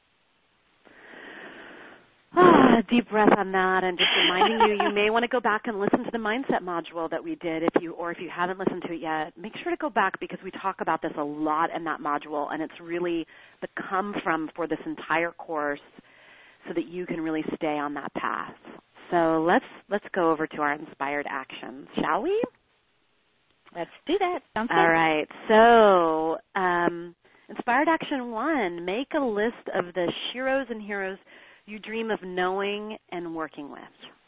Ah, deep breath on that, and just reminding you, you may want to go back and listen to the mindset module that we did, if you, or if you haven't listened to it yet, make sure to go back because we talk about this a lot in that module, and it's really the come from for this entire course so that you can really stay on that path. So let's let's go over to our inspired actions, shall we? Let's do that. Sounds good. All right. So um, inspired action one, make a list of the sheroes and heroes you dream of knowing and working with.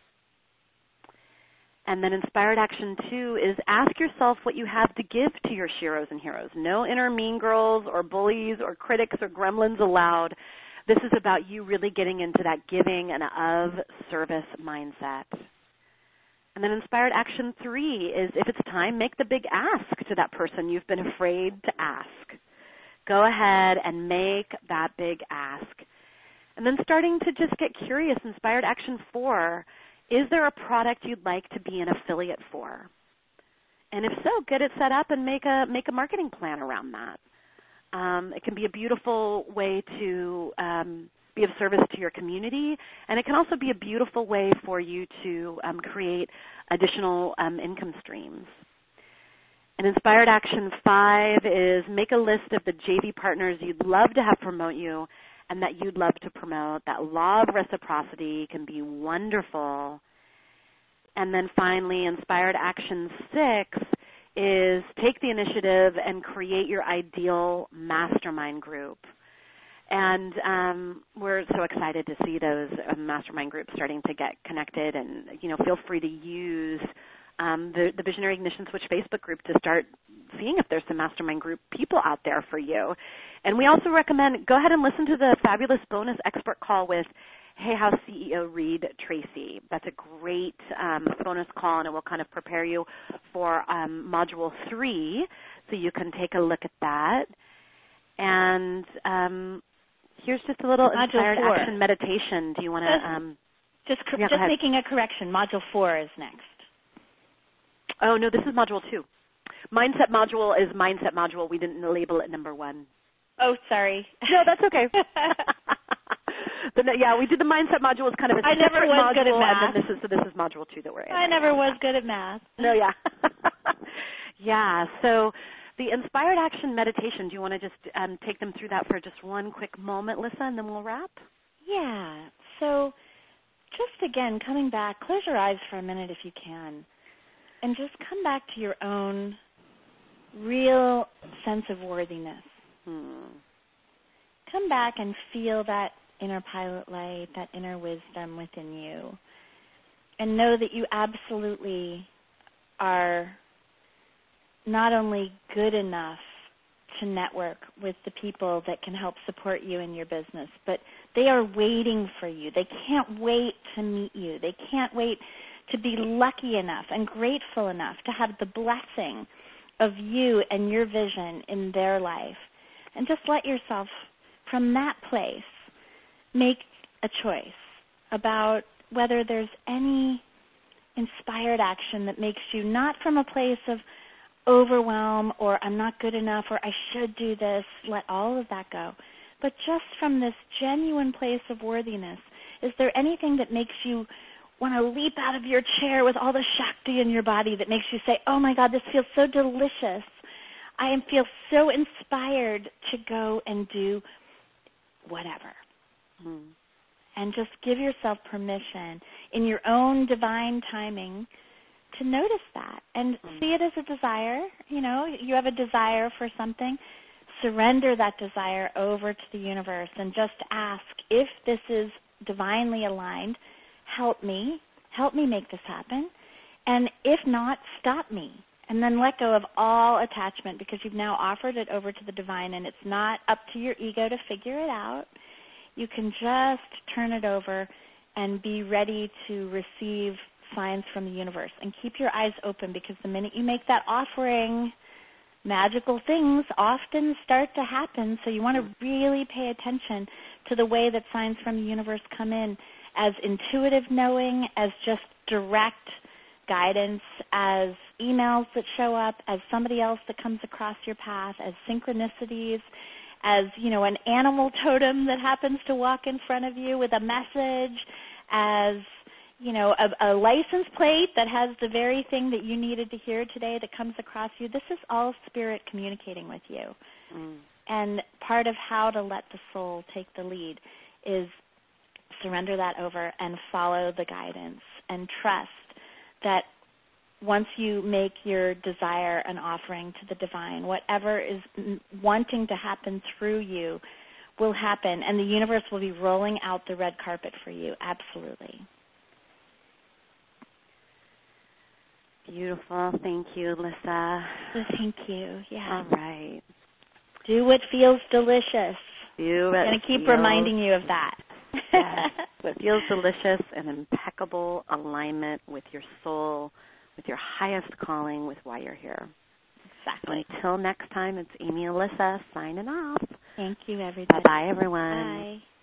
And then inspired action two is ask yourself what you have to give to your sheroes and heroes. No inner mean girls or bullies or critics or gremlins allowed. This is about you really getting into that giving and of service mindset. And then inspired action three is if it's time, make the big ask to that person you've been afraid to ask. Go ahead and make that big ask. And then starting to just get curious, inspired action four, is there a product you'd like to be an affiliate for? And if so, get it set up and make a make a marketing plan around that. Um, it can be a beautiful way to um, be of service to your community, and it can also be a beautiful way for you to um, create additional um, income streams. And inspired action five is make a list of the J V partners you'd love to have promote you and that you'd love to promote. That law of reciprocity can be wonderful. And then finally, inspired action six is take the initiative and create your ideal mastermind group. And um, we're so excited to see those uh, mastermind groups starting to get connected. And, you know, feel free to use um, the, the Visionary Ignition Switch Facebook group to start seeing if there's some mastermind group people out there for you. And we also recommend go ahead and listen to the fabulous bonus expert call with Hay House C E O Reed Tracy. That's a great um, bonus call, and it will kind of prepare you for um, Module three, so you can take a look at that. And um, here's just a little Module inspired four. action meditation. Do you want to? Um, just cor- yeah, just making a correction. Module four is next. Oh, no, this is Module two. Mindset module is Mindset module. We didn't label it number one. Oh, sorry. No, that's okay. the, yeah, we did the Mindset module as kind of a I never separate was module, good at math. and then this is so this is Module two that we're in. I right never now. was good at math. No, yeah. Yeah, so the inspired action meditation, do you want to just um, take them through that for just one quick moment, Lissa, and then we'll wrap? Yeah. So just again, coming back, close your eyes for a minute if you can, and just come back to your own real sense of worthiness. Hmm. Come back and feel that inner pilot light, that inner wisdom within you, and know that you absolutely are not only good enough to network with the people that can help support you in your business, but they are waiting for you. They can't wait to meet you. They can't wait to be lucky enough and grateful enough to have the blessing of you and your vision in their life. And just let yourself, from that place, make a choice about whether there's any inspired action that makes you not from a place of overwhelm or I'm not good enough or I should do this, let all of that go, but just from this genuine place of worthiness. Is there anything that makes you want to leap out of your chair with all the Shakti in your body that makes you say, oh my God, this feels so delicious. I feel so inspired to go and do whatever. Hmm. And just give yourself permission in your own divine timing to notice that and hmm. see it as a desire. You know, you have a desire for something. Surrender that desire over to the universe and just ask, if this is divinely aligned, help me, help me make this happen. And if not, stop me. And then let go of all attachment because you've now offered it over to the divine and it's not up to your ego to figure it out. You can just turn it over and be ready to receive signs from the universe. And keep your eyes open because the minute you make that offering, magical things often start to happen. So you want to really pay attention to the way that signs from the universe come in as intuitive knowing, as just direct guidance, as emails that show up, as somebody else that comes across your path, as synchronicities, as, you know, an animal totem that happens to walk in front of you with a message, as, you know, a, a license plate that has the very thing that you needed to hear today that comes across you. This is all spirit communicating with you. Mm. And part of how to let the soul take the lead is surrender that over and follow the guidance and trust that once you make your desire an offering to the divine, whatever is wanting to happen through you will happen, and the universe will be rolling out the red carpet for you. Absolutely. Beautiful. Thank you, Lissa. Thank you. Yeah. All right. Do what feels delicious. Do what I'm going to keep feels, reminding you of that. Yes. What feels delicious and impeccable alignment with your soul, with your highest calling, with why you're here. Exactly. So until next time, it's Amy Alyssa signing off. Thank you, everybody. Bye-bye, everyone. Bye.